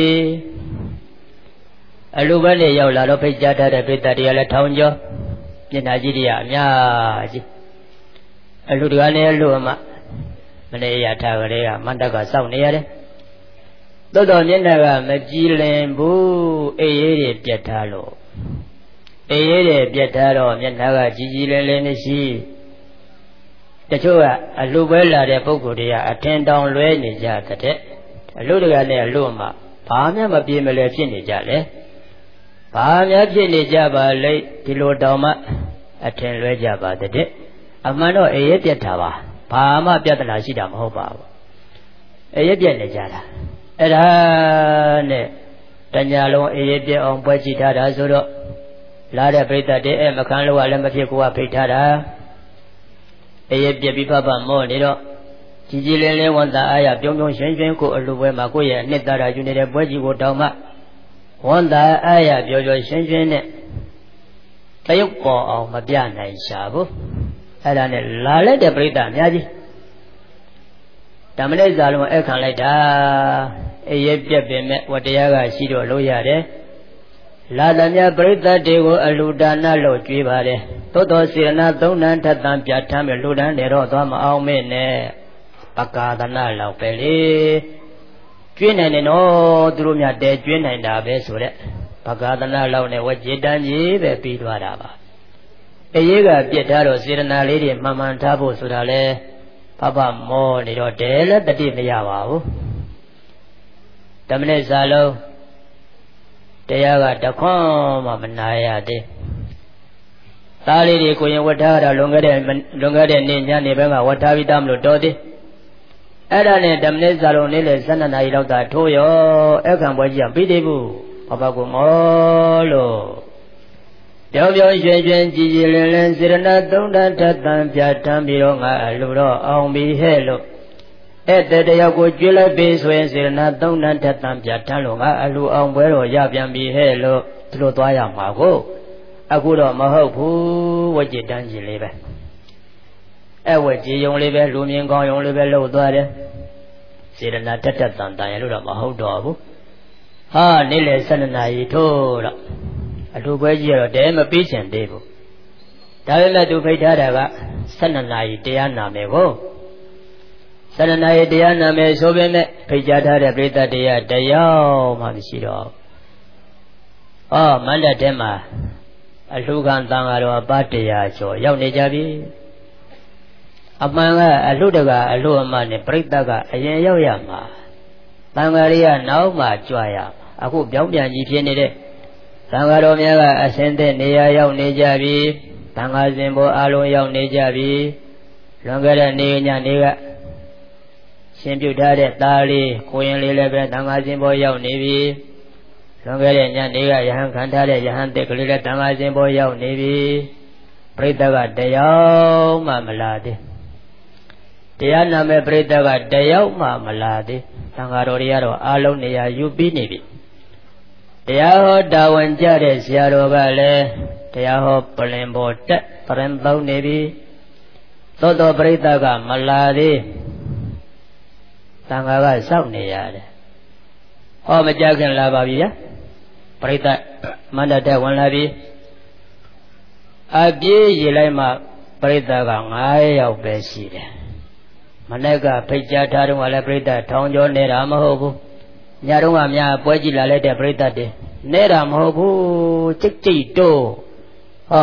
အလူပွဲနဲ့ရောက်လာတော့ဖိတ်ကြားထားတဲ့ပရိသတ်တရားလည်းထောင်ကျော်မျက်နှာကြီးတွေကအများကြီးအလူတကားနဲ့အလူအမမနေ့ရထားကလေးကမန္တကစောင့်နေရတယ်သို့တော်မျက်နှာကမကြည်လင်ဘူးအေးရေးတွေပြတ်ထားလို့အေးရေးတွေပြတ်ထားတော့မျက်နှာကကြည်ကြည်လင်လင်နဲ့ရှိတချို့ကအလူပွဲလာတဲ့ပုဂ္ဂိုလ်တွေကအထင်တောင်လွဲနေကြတဲ့အလူတကာနဲ့အလူအမဘာမှမပြေမလဲဖြစ်နေကြလေဘာများဖြစ်နေကြပါလိမ့်ဒီလိုတောင်မှအထင်လွဲကြပါတဲ့အမှန်တော့အေးရေးပြတ်ထားပါဘာမှပြဿနာရှိတာမဟုတ်ပါဘူးအေးရပြက်နေကြတာအဲ့ဒါနဲ့တညာလုံးအေးရပြက်အောင်ပွဲကြည့်ထားတာဆိုတော့လာတဲ့ပြိတ္တတွေအဲ့မခံလို့ကလည်းမဖြစ်ကိုကဖိတ်ထားတာအေးရပြက်ပြီးဖဖမောနေတော့ကြည်ကြည်လင်းလင်းဝန်တာအားရပြုံးပြုံးရွှင်ရွှင်ကိုအလူပွဲမှာကိုယ့်ရဲ့အနှစ်သာရယူနေတဲ့ပွဲကြီးကိုတောင်းမှဝန်တာအားရပျော်ပျော်ရွှင်ရွှင်နဲ့တရုပ်ပေါ်အောင်မပြနိုင်ရှာဘူးအဲ့ဒါနဲ့လာလိုက်တဲ့ပြိတ္တအများကြီးဓမ္မနိစ္စလုံးအဲ့ခံလိုက်တာအေးရပြက်ပင်မဲ့ဝတရားကရှိတော့လို့ရတယ်လာသမျှပြိတ္တတွေကိုအလူဒါနလို့ကြွေးပါတယ်သို့တော်စေရနာသုံးဏထသံပြဋ္ဌာန်းပြီးလူဒန်းနေတော့သွားမအောင်မဲနဲ့ပကာသနာလောက်ပဲလေကျွေးနိုင်တယ်နော်သူတို့များတဲကျွေးနိုင်တာပဲဆိုတဲ့ပကာသနာလောက်နဲ့ဝจิตတန်းကြီးပဲပြီးသွားတာပါအေးကပြစ်ထားတော့စေရနာလေးတွေမှန်မှန်ထားဖို့ဆိုတာလဲဖဖမောနေတော့တဲလည်းတတိမရပါဘူးဓမ္မနဲ့စာလုံးတရားကတခွန်းမှမနာရသေးသားလေးတွေကိုရင်ဝတ်ထားတာလွန်ခဲ့တဲ့လွန်ခဲ့တဲ့နေ့ညနေဘက်ကဝတ်ထားပြီးသားမလို့တော်သေးအဲ့ဒါနဲ့ဓမ္မနဲ့စာလုံးနေ့လေဆယ်နှစ်နာရီလောက်သာထိုးရောအခန့်ပွဲကြီးကပြီးသေးဘူးဖဖကမောလို့ပြောပြောရွှင်ရွှင်ကြည်ကြည်လင်လင်စေရနာသုံးဓာတ်ထသံပြဋ္ဌာန်းပြီးတော့ငါအလိုတော့အောင်ပြီဟဲ့လို့အဲ့တဲ့တယောက်ကိုကျွေးလိုက်ပြီဆိုရင်စေရနာသုံးဓာတ်ထသံပြဋ္ဌာန်းလို့ငါအလိုအောင်ပွဲတော့ရပြန်ပြီဟဲ့လို့သူတို့သွားရမှာကိုအခုတော့မဟုတ်ဘူးဝจิตတန်းကြီးလေးပဲအဲ့ဝကြည်ယုံလေးပဲလူမြင်ကောင်းယုံလေးပဲလှုပ်သွားတယ်စေရနာထထသံတန်ရလို့တော့မဟုတ်တော့ဘူးဟာနေ့လေဆယ်နှစ်နာရီထိုးတော့အလူပွဲကြီးကတော့တဲမပြီးချင်သေးဘူးဒါပေမဲ့သူဖိတ်ထားတာကဆယ်နှစ်နာရီတရားနာမယ်ကိုဆယ်နှစ်နာရီတရားနာမယ်ဆိုပေမဲ့ဖိတ်ကြားထားတဲ့ပြိတ္တတရားတရားမှမရှိတော့အော်မန္တတဲမှာအလူခံတန်ဃာတော်အပတရားကျော်ရောက်နေကြပြီအမှန်ကအလူတကအလူအမနဲ့ပြိတ္တကအရင်ရောက်ရမှာတန်ဃာရီကနောက်မှကြွရမှာအခုပြောင်းပြန်ကြီးဖြစ်နေတဲ့သံဃာတော်များကအစင်းတဲ့နေရာရောက်နေကြပြီသံဃာရှင်ဘောအလုံးရောက်နေကြပြီလွန်ခဲ့တဲ့နေညနေကရှင်ပြုထားတဲ့သားလေးကိုရင်လေးလည်းပဲသံဃာရှင်ဘောရောက်နေပြီလွန်ခဲ့တဲ့ညနေကယဟန်ခံထားတဲ့ယဟန်သက်ကလေးလည်းသံဃာရှင်ဘောရောက်နေပြီပြိတ္တကတရားမှမလာသေးတရားနာမဲ့ပြိတ္တကတရားမှမလာသေးသံဃာတော်တွေကတော့အလုံးနေရာယူပြီးနေပြီတရားဟောတာဝန်ကြတဲ့ဆရာတော်ကလည်းတရားဟောပလင်ပေါ်တက်ပရင်သုံးနေပြီသောတော်ပရိသတ်ကမလာသေးသံဃာကစောင့်နေရတယ်ဟောမကြခင်လာပါပြီဗျာပရိသတ်မန္တတက်ဝင်လာပြီအပြေးရေလိုက်မှပရိသတ်ကငါးယောက်ပဲရှိတယ်မနေ့ကဖိတ်ကြားထားတော့လည်းပရိသတ်ထောင်ကျော်နေတာမဟုတ်ဘူးညတုန်းကများပွဲကြည့်လာလိုက်တဲ့ပရိသတ်တွေနေတာမဟုတ်ဘူးကြိတ်ကြိတ်တို့ဟော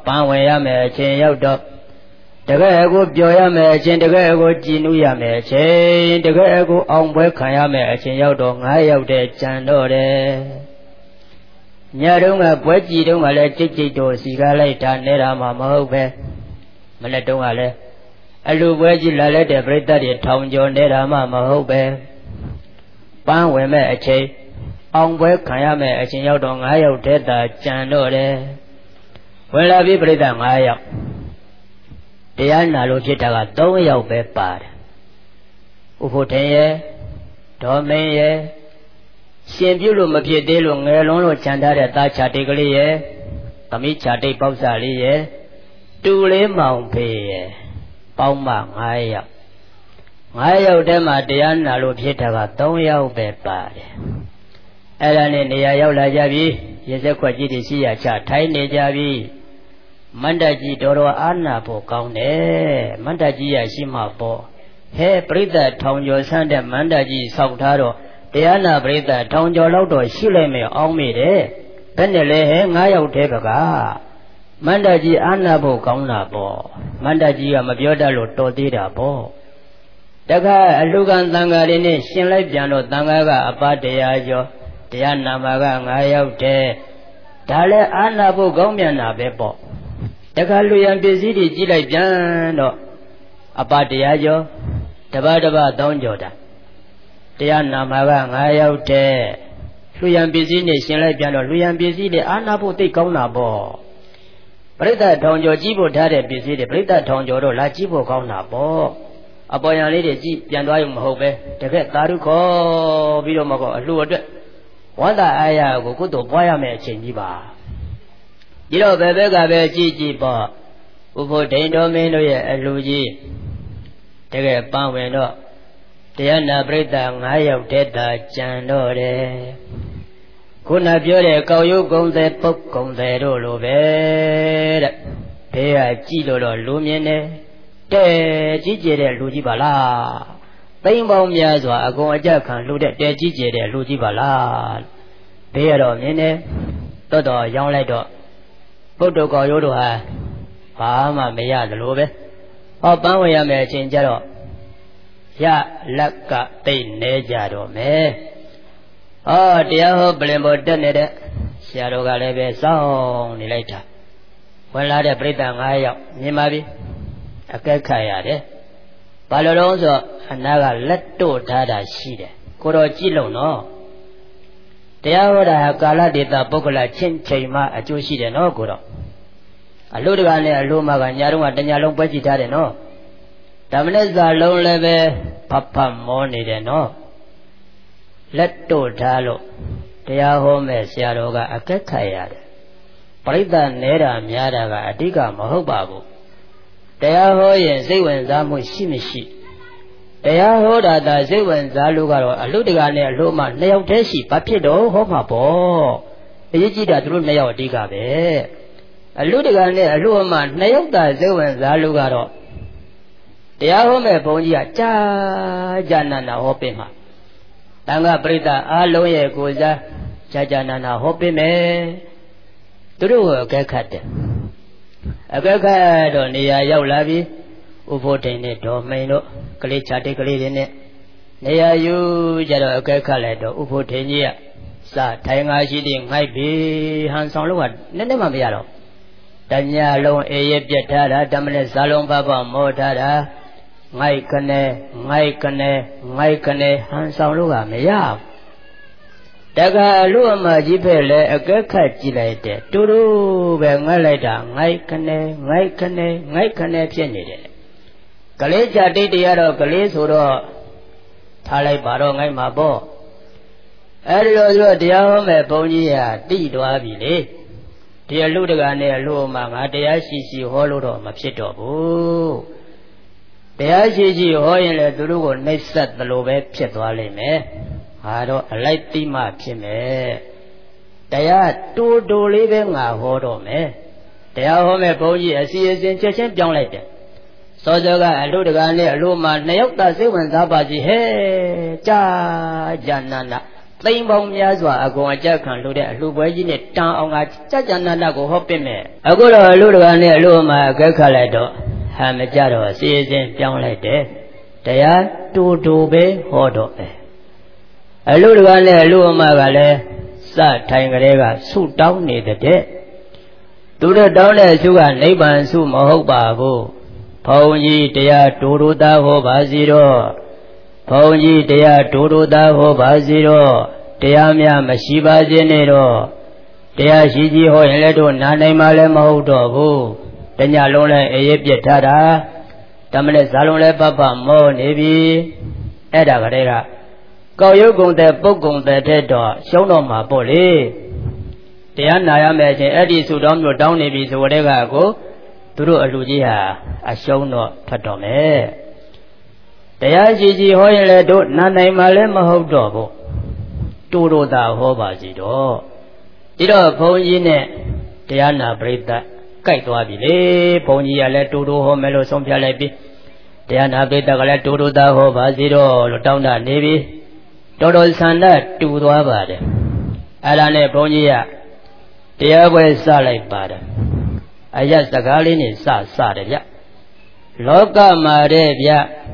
ပန်းဝင်ရမယ်အချိန်ရောက်တော့တကယ်ကိုပျော်ရမယ်အချိန်တကယ်ကိုကြည်နူးရမယ်အချိန်တကယ်ကိုအောင်ပွဲခံရမယ်အချိန်ရောက်တော့ငါးယောက်တည်းကြံတော့တယ်ညတုန်းကပွဲကြည်တုန်းကလည်းကြိတ်ကြိတ်တော့စီကားလိုက်တာနေတာမှမဟုတ်ပဲမနေ့တုန်းကလည်းအလူပွဲကြည်လာလိုက်တဲ့ပြိတ္တတွေထောင်ကျော်နေတာမှမဟုတ်ပဲပန်းဝင်မဲ့အချိန်အောင်ပွဲခံရမယ်အချိန်ရောက်တော့ငါးယောက်တည်းသာကြံတော့တယ်ဝင်လာပြီပြိတ္တငါးယောက်တရားနာလို့ဖြစ်တာကသုံးယောက်ပဲပါတယ်ဥဖို့ထင်ရဲ့ဒေါ်မင်းရဲ့ရှင်ပြုလို့မဖြစ်သေးလို့ငယ်လုံးလို့ခြံထားတဲ့သားချာတိတ်ကလေးရဲ့သမီးချာတိတ်ပေါက်စားလေးရဲ့တူလေးမောင်ဖေးရဲ့ပေါင်းမငါးယောက်ငါးယောက်တည်းမှာတရားနာလို့ဖြစ်တာကသုံးယောက်ပဲပါတယ်အဲ့ဒါနဲ့နေရာရောက်လာကြပြီရေစက်ခွက်ကြီးတွေရှိရချထိုင်းနေကြပြီမန္တကြီးတော်တော်အာနာဖို့ကောင်းတယ်မန္တကြီးရရှိမှပေါ့ဟဲပရိသတ်ထောင်ကျော်ဆန်းတဲ့မန္တကြီးဆောက်ထားတော့တရားနာပရိသတ်ထောင်ကျော်လောက်တော့ရှိလိုက်မယ်အောင်းမိတယ်ဘယ်နဲ့လဲဟဲငါးယောက်တည်းပကားမန္တကြီးအာနာဖို့ကောင်းတာပေါ့မန္တကြီးကမပြောတတ်လို့တော်သေးတာပေါ့တခါအလူကံတန်ဃာတွေနဲ့ရှင်လိုက်ပြန်တော့တန်ဃာကအပတရားကျော်တရားနာမှာကငါးယောက်တည်းဒါလည်းအာနာဖို့ကောင်းပြန်တာပဲပေါ့တခါလူရန်ပစ္စည်းတွေကြည့်လိုက်ပြန်တော့အပတရားကျော်တပတ်တပတ်သုံးကျော်တာတရားနာမှာကငါးယောက်တည်းလူရန်ပစ္စည်းနဲ့ရှင်လိုက်ပြန်တော့လူရန်ပစ္စည်းတွေအာနာဖို့သိကောင်းတာပေါ့ပရိသတ်ထောင်ကျော်ကြည့်ဖို့ထားတဲ့ပစ္စည်းတွေပရိသတ်ထောင်ကျော်တော့လာကြည့်ဖို့ကောင်းတာပေါ့အပေါ်ရန်လေးတွေကြည့်ပြန်သွားရုံမဟုတ်ပဲတကယ်သာဓုခေါ်ပြီးတော့မကောအလှအတွက်ဝန္တာအာရကိုကုသိုလ်ပွားရမယ့်အချိန်ကြီးပါဒီတော့ဘယ်ဘက်ကပဲကြည့်ကြည့်ပေါ့ဥဖို့ဒိန်တော်မင်းတို့ရဲ့အလှကြီးတကယ်ပန်းဝင်တော့တရားနာပရိသတ်ငါးယောက်တည်းသာကြံတော့တယ်ခုနပြောတဲ့ကောက်ရုပ်ကုံသည်ပုတ်ကုံသည်တို့လိုပဲတဲ့ဘေးကကြည့်လို့တော့လူမြင်တယ်တဲ့ကြီးကျယ်တဲ့လူကြီးပါလားသိမ့်ပေါင်းများစွာအကုန်အကြခံလှူတဲ့တဲကြီးကျယ်တဲ့လူကြီးပါလားဘေးကတော့မြင်တယ်တော်တော်ရောင်းလိုက်တော့ပုတ်တော်ကောက်ရုပ်တို့ဟာဘာမှမရသလိုပဲဟောပန်းဝင်ရမယ်အချိန်ကျတော့ရလက်ကတိတ်နေကြတော့မယ်ဟောတရားဟောပလင်ပေါ်တက်နေတဲ့ဆရာတော်ကလည်းပဲစောင်းနေလိုက်တာဝင်လာတဲ့ပြိတ္တငါးယောက်မြင်ပါပြီအကဲခတ်ရတယ်ဘာလို့လဲဆိုတော့အနာကလက်တို့ထားတာရှိတယ်ကိုတော်ကြည့်လို့နော်တရားဟောတာဟာကာလဒေတာပုဂ္ဂလချင်းချိန်မှအကျိုးရှိတယ်နော်ကိုတော်အလို့တကလည်းအလို့မှကညာတော့ကတညာလုံးပွဲကြည့်ထားတယ်နော်ဓမ္မနဲ့စာလုံးလည်းပဲဖတ်ဖတ်မောနေတယ်နော်လက်တို့ထားလို့တရားဟောမဲ့ဆရာတော်ကအကဲခတ်ရတယ်ပရိသတ်နေတာများတာကအဓိကမဟုတ်ပါဘူးတရားဟောရင်စိတ်ဝင်စားမှုရှိမရှိတရားဟောတာသာစိတ်ဝင်စားလို့ကတော့အလုတကာနဲ့အလို့မှနှစ်ယောက်တည်းရှိဘာဖြစ်တော့ဟောမှာပေါ့အရေးကြီးတာသူတို့နှစ်ယောက်အဓိကပဲအလုတကာနဲ့အလို့မှနှစ်ယောက်သာစိတ်ဝင်စားလို့ကတော့တရားဟောမဲ့ဘုန်းကြီးကကြာကြာနာနာဟောပေးမှာတန်ခါပရိသတ်အားလုံးရဲ့ကိုယ်စားကြာကြာနာနာဟောပေးမယ်သူတို့ကအကဲခတ်တယ်အကဲခတ်တော့နေရာရောက်လာပြီဥဖို့တိန်နဲ့ဒေါ်မိန်တို့ကလေးချာတိတ်ကလေးတွေနဲ့နေရာယူကြတော့အကဲခတ်လိုက်တော့ဥဖို့တိန်ကြီးကစထိုင်ငါရှိတဲ့ငိုက်ပြီဟန်ဆောင်လို့ကနည်းနည်းမှမရတော့တညလုံးအေးရပြတ်ထားတာဓမ္မနဲ့ဇာလုံးပပမောထားတာငိုက်ကနေငိုက်ကနေငိုက်ကနေဟန်ဆောင်လို့ကမရဘူးတခါအလို့အမကြီးဖက်လဲအကဲခတ်ကြည့်လိုက်တယ်တူတူပဲငတ်လိုက်တာငိုက်ကနေငိုက်ကနေငိုက်ကနေဖြစ်နေတယ်ကလေးချတိတ်တရားတော့ကလေးဆိုတော့ထားလိုက်ပါတော့ငိုက်မှာပေါ့အဲဒီလိုဆိုတော့တရားဟောမဲ့ဘုန်းကြီးကတိသွားပြီလေဒီအလို့တကာနဲ့အလို့အမငါတရားရှိရှိဟောလို့တော့မဖြစ်တော့ဘူးတရားရှိရှိဟောရင်လည်းသူတို့ကိုနှိပ်စက်သလိုပဲဖြစ်သွားလိမ့်မယ်ဟာတော့အလိုက်တိမှဖြစ်မယ်တရားတူတူလေးပဲငါဟောတော့မယ်တရားဟောမဲ့ဘုန်းကြီးအစီအစဉ်ချက်ချင်းပြောင်းလိုက်တယ်စောစောကအလို့တကာနဲ့အလို့မှနှစ်ယောက်သာစိတ်ဝင်စားပါစီဟဲ့ကြာကြာနာနာသိမ်ပေါင်းများစွာအကုန်အကြခံလို့တဲ့အလှပွဲကြီးနဲ့တန်အောင်ကကြကြနန္ဒကိုဟောပြမယ်အခုတော့အလှတကားနဲ့အလှမှာအကဲခတ်လိုက်တော့ဟာမကြတော့စီစဉ်ပြောင်းလိုက်တယ်တရားတူတူပဲဟောတော့ပဲအလှတကားနဲ့အလှမှာကလည်းစထိုင်ကလေးကဆုတောင်းနေတဲ့သူတို့တောင်းတဲ့ဆုကနိဗ္ဗာန်ဆုမဟုတ်ပါဘူးဘုန်းကြီးတရားတူတူသားဟောပါစီတော့ဘုန်းကြီးတရားတူတူသားဟောပါစီတော့တရားများမရှိပါစေနဲ့တော့တရားရှိကြီးဟောရင်လည်းတို့နာနိုင်မှလည်းမဟုတ်တော့ဘူးတညလုံးလည်းအေးရပြစ်ထားတာတမနဲ့ဇာလုံးလည်းပပမောနေပြီအဲ့ဒါကတည်းကကောက်ရုပ်ကုံတဲ့ပုတ်ကုံတဲ့တဲ့တော့ရှုံးတော့မှာပေါ့လေတရားနာရမယ်ချင်းအဲ့ဒီစုတော်မျိုးတောင်းနေပြီဆိုတဲ့ကကိုသူတို့အလူကြီးဟာအရှုံးတော့ထွက်တော့မယ်တရားရှိကြီးဟောရင်လည်းတို့နာနိုင်မှလည်းမဟုတ်တော့ဘူးတူတူသာဟောပါစီတော့ဒီတော့ဘုန်းကြီးနဲ့တရားနာပရိသတ်ကြိုက်သွားပြီလေဘုန်းကြီးကလည်းတူတူဟောမယ်လို့ဆုံးဖြတ်လိုက်ပြီတရားနာပရိသတ်ကလည်းတူတူသာဟောပါစီတော့လို့တောင်းတနေပြီတော်တော်ဆန္ဒတူသွားပါတယ်အဲ့ဒါနဲ့ဘုန်းကြီးကတရားပွဲစလိုက်ပါတယ်အယတ်စကားလေးနဲ့စစတယ်ဗျလောကမှာတဲ့ဗျ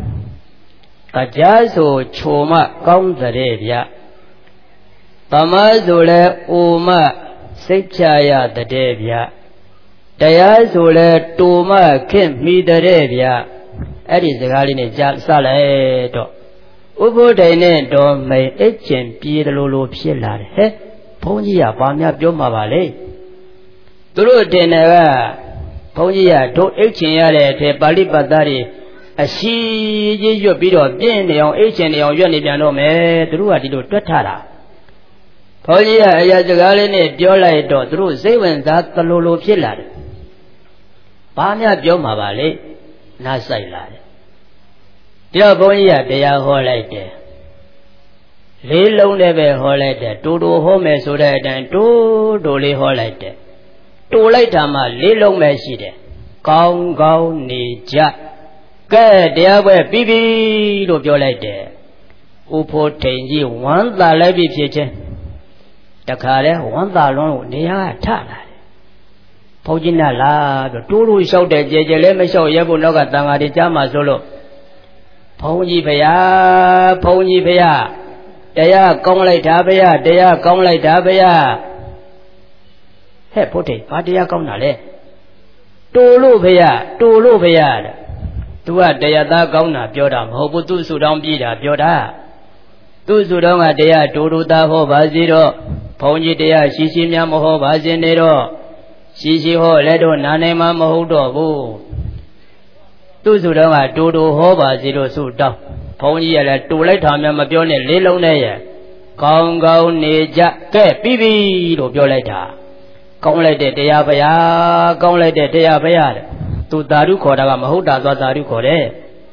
တရားဆိုချိုမကောင်းတဲ့ဗျတမဆိုလဲအိုမစိတ်ချရတဲ့ဗျတရားဆိုလဲတူမခင်မိတဲ့ဗျအဲ့ဒီစကားလေးနဲ့ကြားစလိုက်တော့ဥပုဒ္ဒိနဲ့တော်မိန်အိတ်ကျင်ပြေးတယ်လို့လို့ဖြစ်လာတယ်ဟဲ့ဘုန်းကြီးကဘာများပြောမှာပါလဲသူတို့တင်တယ်ကဘုန်းကြီးကတို့အိတ်ချင်ရတဲ့အထက်ပါဠိပတ်သားတွေအရှိကြီးရွတ်ပြီးတော့ပြင်းနေအောင်အိတ်ချင်နေအောင်ရွတ်နေပြန်တော့မယ်သူတို့ကဒီလိုတွက်ထားတာဘုန်းကြီးကအရာစကားလေးနဲ့ပြောလိုက်တော့သူတို့စိတ်ဝင်စားသလိုလိုဖြစ်လာတယ်ဘာများပြောမှာပါလဲနားဆိုင်လာတယ်ဒီတော့ဘုန်းကြီးကတရားဟောလိုက်တယ်လေးလုံးနဲ့ပဲဟောလိုက်တယ်တူတူဟောမယ်ဆိုတဲ့အတိုင်းတူတူလေးဟောလိုက်တယ်တူလိုက်တာမှလေးလုံးပဲရှိတယ်ကောင်းကောင်းနေကြကဲတရားပွဲပြီးပြီလို့ပြောလိုက်တယ်ဥဖို့ထိန်ကြီးဝမ်းသာလိုက်ပြီဖြစ်ချင်းတခါလဲဝမ်းသာလွန်းကိုနေရာကထလာတယ်ဘုန်းကြီးနဲ့လာပြီးတိုးတိုးလျှောက်တယ်ကြဲကြဲလဲမလျှောက်ရဲဖို့နောက်ကတန်ဃာတွေကြားမှာဆိုလို့ဘုန်းကြီးဖေယားဘုန်းကြီးဖေယားတရားကောင်းလိုက်တာဖေယားတရားကောင်းလိုက်တာဖေယားဟဲ့ဖို့ထိန်ဘာတရားကောင်းတာလဲတူလို့ဖေယားတူလို့ဖေယားတဲ့သူကတရားသားကောင်းတာပြောတာမဟုတ်ဘူးသူဆူတောင်းပြေးတာပြောတာသူဆူတောင်းကတရားတူတူသားဟောပါစီတော့ဘုန်းကြီးတရားရှိရှိများမဟောပါစေနဲ့တော့ရှိရှိဟောလည်းတော့နာနိုင်မှမဟုတ်တော့ဘူးသူဆူတောင်းကတူတူဟောပါစီလို့ဆူတောင်းဘုန်းကြီးကလည်းတူလိုက်တာများမပြောနဲ့လေးလုံးနဲ့ရဲ့ကောင်းကောင်းနေကြကဲပြီးပြီလို့ပြောလိုက်တာကောင်းလိုက်တဲ့တရားဗျာကောင်းလိုက်တဲ့တရားဗျာတဲ့သူသာဓုခေါ်တာကမဟုတ်တာသွားသာဓုခေါ်တယ်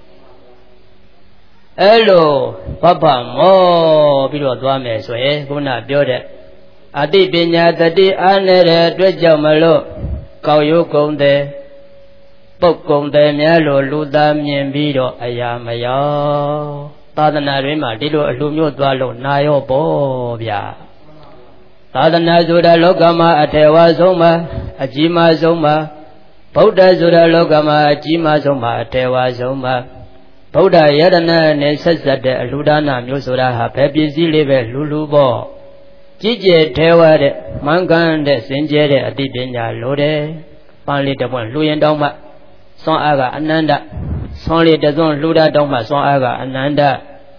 အဲ့လိုဘဘမောပြီးတော့သွားမယ်ဆိုရင်ခုနပြောတဲ့အတိပညာတတိအားနေတဲ့အတွက်ကြောင့်မလို့ကောက်ရုပ်ကုန်တဲ့ပုတ်ကုန်တဲ့များလို့လူသားမြင်ပြီးတော့အရာမရောက်သာသနာတွင်မှာဒီလိုအလှမျိုးသွားလို့နာရောပေါ့ဗျာသာသနာဆိုတာလောကမှာအထေဝါဆုံးမှာအကြီးမားဆုံးမှာဗုဒ္ဓဆိုတာလောကမှာအကြီးမားဆုံးမှာအထေဝါဆုံးမှာဗုဒ္ဓယတနာနဲ့ဆက်ဆက်တဲ့အလှဒါနမျိုးဆိုတာဟာဘယ်ပစ္စည်းလေးပဲလူလူပေါ့ကြည်ကျဲထဲဝတဲ့မှန်ကန်တဲ့စင်ကြဲတဲ့အတိပညာလိုတယ်ပန်းလေးတစ်ပွင့်လှူရင်တောင်းမှစွမ်းအားကအနန္တစွမ်းလေးတစ်စွန်းလှူတာတောင်းမှစွမ်းအားကအနန္တ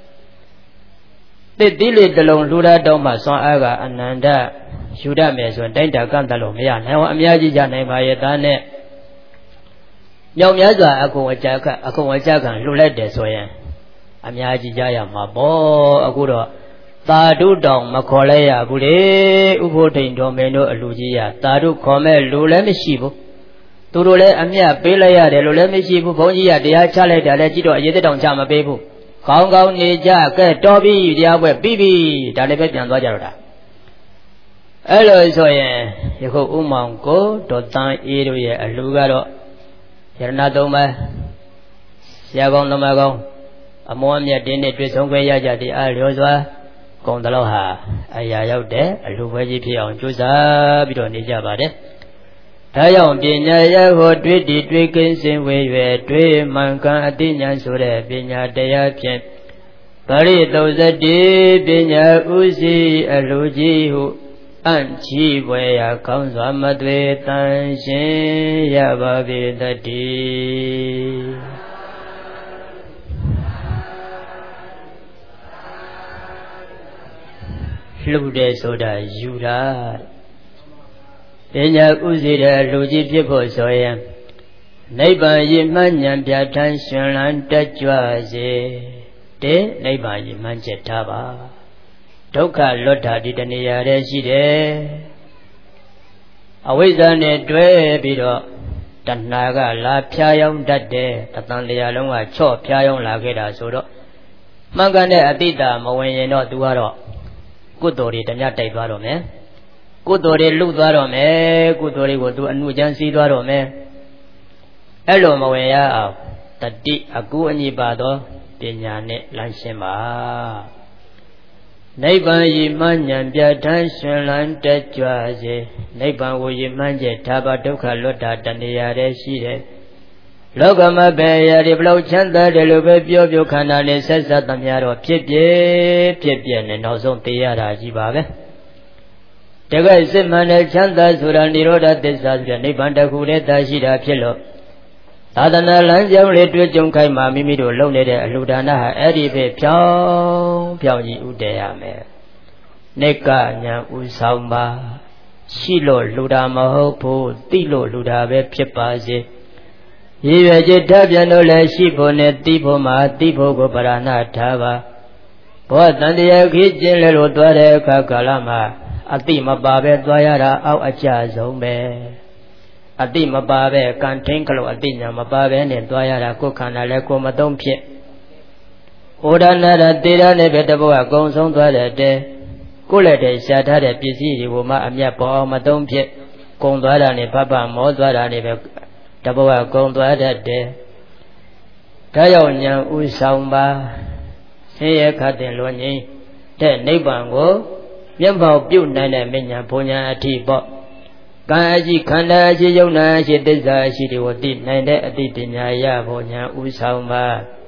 တစ်သီးလေးတစ်လုံးလှူတာတောင်းမှစွမ်းအားကအနန္တယူတတ်မယ်ဆိုရင်တိုင်းတာကန့်တတ်လို့မရနိုင်ဘူးအများကြီးကြနိုင်ပါရဲ့သားနဲ့မြောက်များစွာအကုန်အကြကအကုန်အကြကလှူလိုက်တယ်ဆိုရင်အများကြီးကြရမှာပေါ့အခုတော့သာဓုတောင်မခေါ်လဲရဘူးလေဥဖို့ထိန်တော်မင်းတို့အလူကြီးရသာဓုခေါ်မဲ့လူလည်းမရှိဘူးသူတို့လည်းအမြတ်ပေးလိုက်ရတယ်လို့လည်းမရှိဘူးဘုန်းကြီးကတရားချလိုက်တာလည်းကြည့်တော့အရေးသက်တောင်ချမပေးဘူးကောင်းကောင်းနေကြကဲတော်ပြီတရားပွဲပြီးပြီဒါလည်းပဲပြန်သွားကြတော့တာအဲ့လိုဆိုရင်ယခုဥမောင်ကိုဒေါတန်အေးတို့ရဲ့အလူကတော့ယရဏသုံးပါးဆရာကောင်းသမားကောင်းအမောအမြတ်တင်းနဲ့တွေ့ဆုံခွင့်ရကြတဲ့အားလျော်စွာကုန်တယ်လို့ဟာအရာရောက်တဲ့အလူပွဲကြီးဖြစ်အောင်ကြိုးစားပြီးတော့နေကြပါတယ်ဒါကြောင့်ပညာရဟောတွေ့တည်တွေ့ကိန်းစင်ဝေရွယ်တွေ့မှန်ကန်အသိဉာဏ်ဆိုတဲ့ပညာတရားဖြင့်ပရိသုဇတိပညာဥစီအလူကြီးဟုအံ့ချီးပွဲရာကောင်းစွာမသွေတန်ရှင်ရပါပေတည်းလှူတယ်ဆိုတာယူတာပညာဥစီတဲ့လူကြီးဖြစ်ဖို့ဆိုရင်နိဗ္ဗာန်ရည်မှန်းဉာဏ်ပြဋ္ဌာန်းရှင်လန်းတက်ကြွစေတဲ့နိဗ္ဗာန်ရည်မှန်းချက်ထားပါဒုက္ခလွတ်တာဒီတဏှာရဲရှိတယ်အဝိဇ္ဇာနဲ့တွဲပြီးတော့တဏှာကလာဖြားယောင်းတတ်တယ်တသံတရားလုံးကချော့ဖြားယောင်းလာခဲ့တာဆိုတော့မှန်ကန်တဲ့အတိတ်တာမဝင်ရင်တော့သူကတော့ကုသိုလ်တွေတညတိုက်သွားတော့မယ်ကုသိုလ်တွေလူသွားတော့မယ်ကုသိုလ်တွေကိုသူအနုချမ်းစီးသွားတော့မယ်အဲ့လိုမဝင်ရအောင်တတိအကူအညီပါသောပညာနဲ့လမ်းရှင်းပါနိဗ္ဗာန်ရည်မှန်းဉာဏ်ပြဋ္ဌာန်းရှင်လန်းတက်ကြွစေနိဗ္ဗာန်ကိုရည်မှန်းချက်ထားပါဒုက္ခလွတ်တာတဏှာရဲရှိတယ်လောကမှာပဲရည်ဘလောက်ချမ်းသာတယ်လို့ပဲပြောပြောခန္ဓာနဲ့ဆက်ဆက်သမျှတော့ဖြစ်ပြဖြစ်ပြနဲ့နောက်ဆုံးသိရတာကြီးပါပဲတကယ်စစ်မှန်တဲ့ချမ်းသာဆိုတာនិရောဓသစ္စာဆိုတဲ့နိဗ္ဗာန်တခုတည်းသာရှိတာဖြစ်လို့သာသနာလမ်းကြောင်းလေးတွေ့ကြုံခိုင်းမှမိမိတို့လုပ်နေတဲ့အလှူဒါနဟာအဲ့ဒီပဲဖြောင်းဖြောင်းကြီးဥတည်ရမယ်နိကညာဥဆောင်ပါရှိလို့လှူတာမဟုတ်ဘူးသိလို့လှူတာပဲဖြစ်ပါစေရည်ရွယ်ချက်ထားပြန်လို့လည်းရှိဖို့နဲ့သိဖို့မှာသိဖို့ကိုပရဏထားပါဘောတန်တရားခေကျင်းလဲလို့သွားတဲ့အခါကာလမှာအတိမပါပဲသွားရတာအောက်အကျဆုံးပဲအတိမပါပဲကံထင်းကလို့အတိညာမပါပဲနဲ့သွားရတာကိုယ်ခန္ဓာလည်းကိုယ်မသုံးဖြစ်ဩဒနာရတေရနဲ့ပဲတဘောကကုံဆုံးသွားတဲ့တဲကိုယ်လည်းတည်းရှားထားတဲ့ပစ္စည်းတွေကိုမှအမြတ်ပေါ်အောင်မသုံးဖြစ်ကုံသွားတာနဲ့ဘဘမောသွားတာနဲ့ပဲတဘောကကုံသွားတတ်တယ်ဒါရောက်ဉာဏ်ဥဆောင်ပါဆင်းရဲခတ်တဲ့လွန်ငင်းတဲ့နိဗ္ဗာန်ကိုမျက်မှောက်ပြုတ်နိုင်တဲ့မဉ္ဇဉ်ဘုံဉာဏ်အထိပေါ့ကံအရှိခန္ဓာအရှိယုံနာအရှိသစ္စာအရှိတွေကိုသိနိုင်တဲ့အတိပညာရဘုံဉာဏ်ဥဆောင်ပါ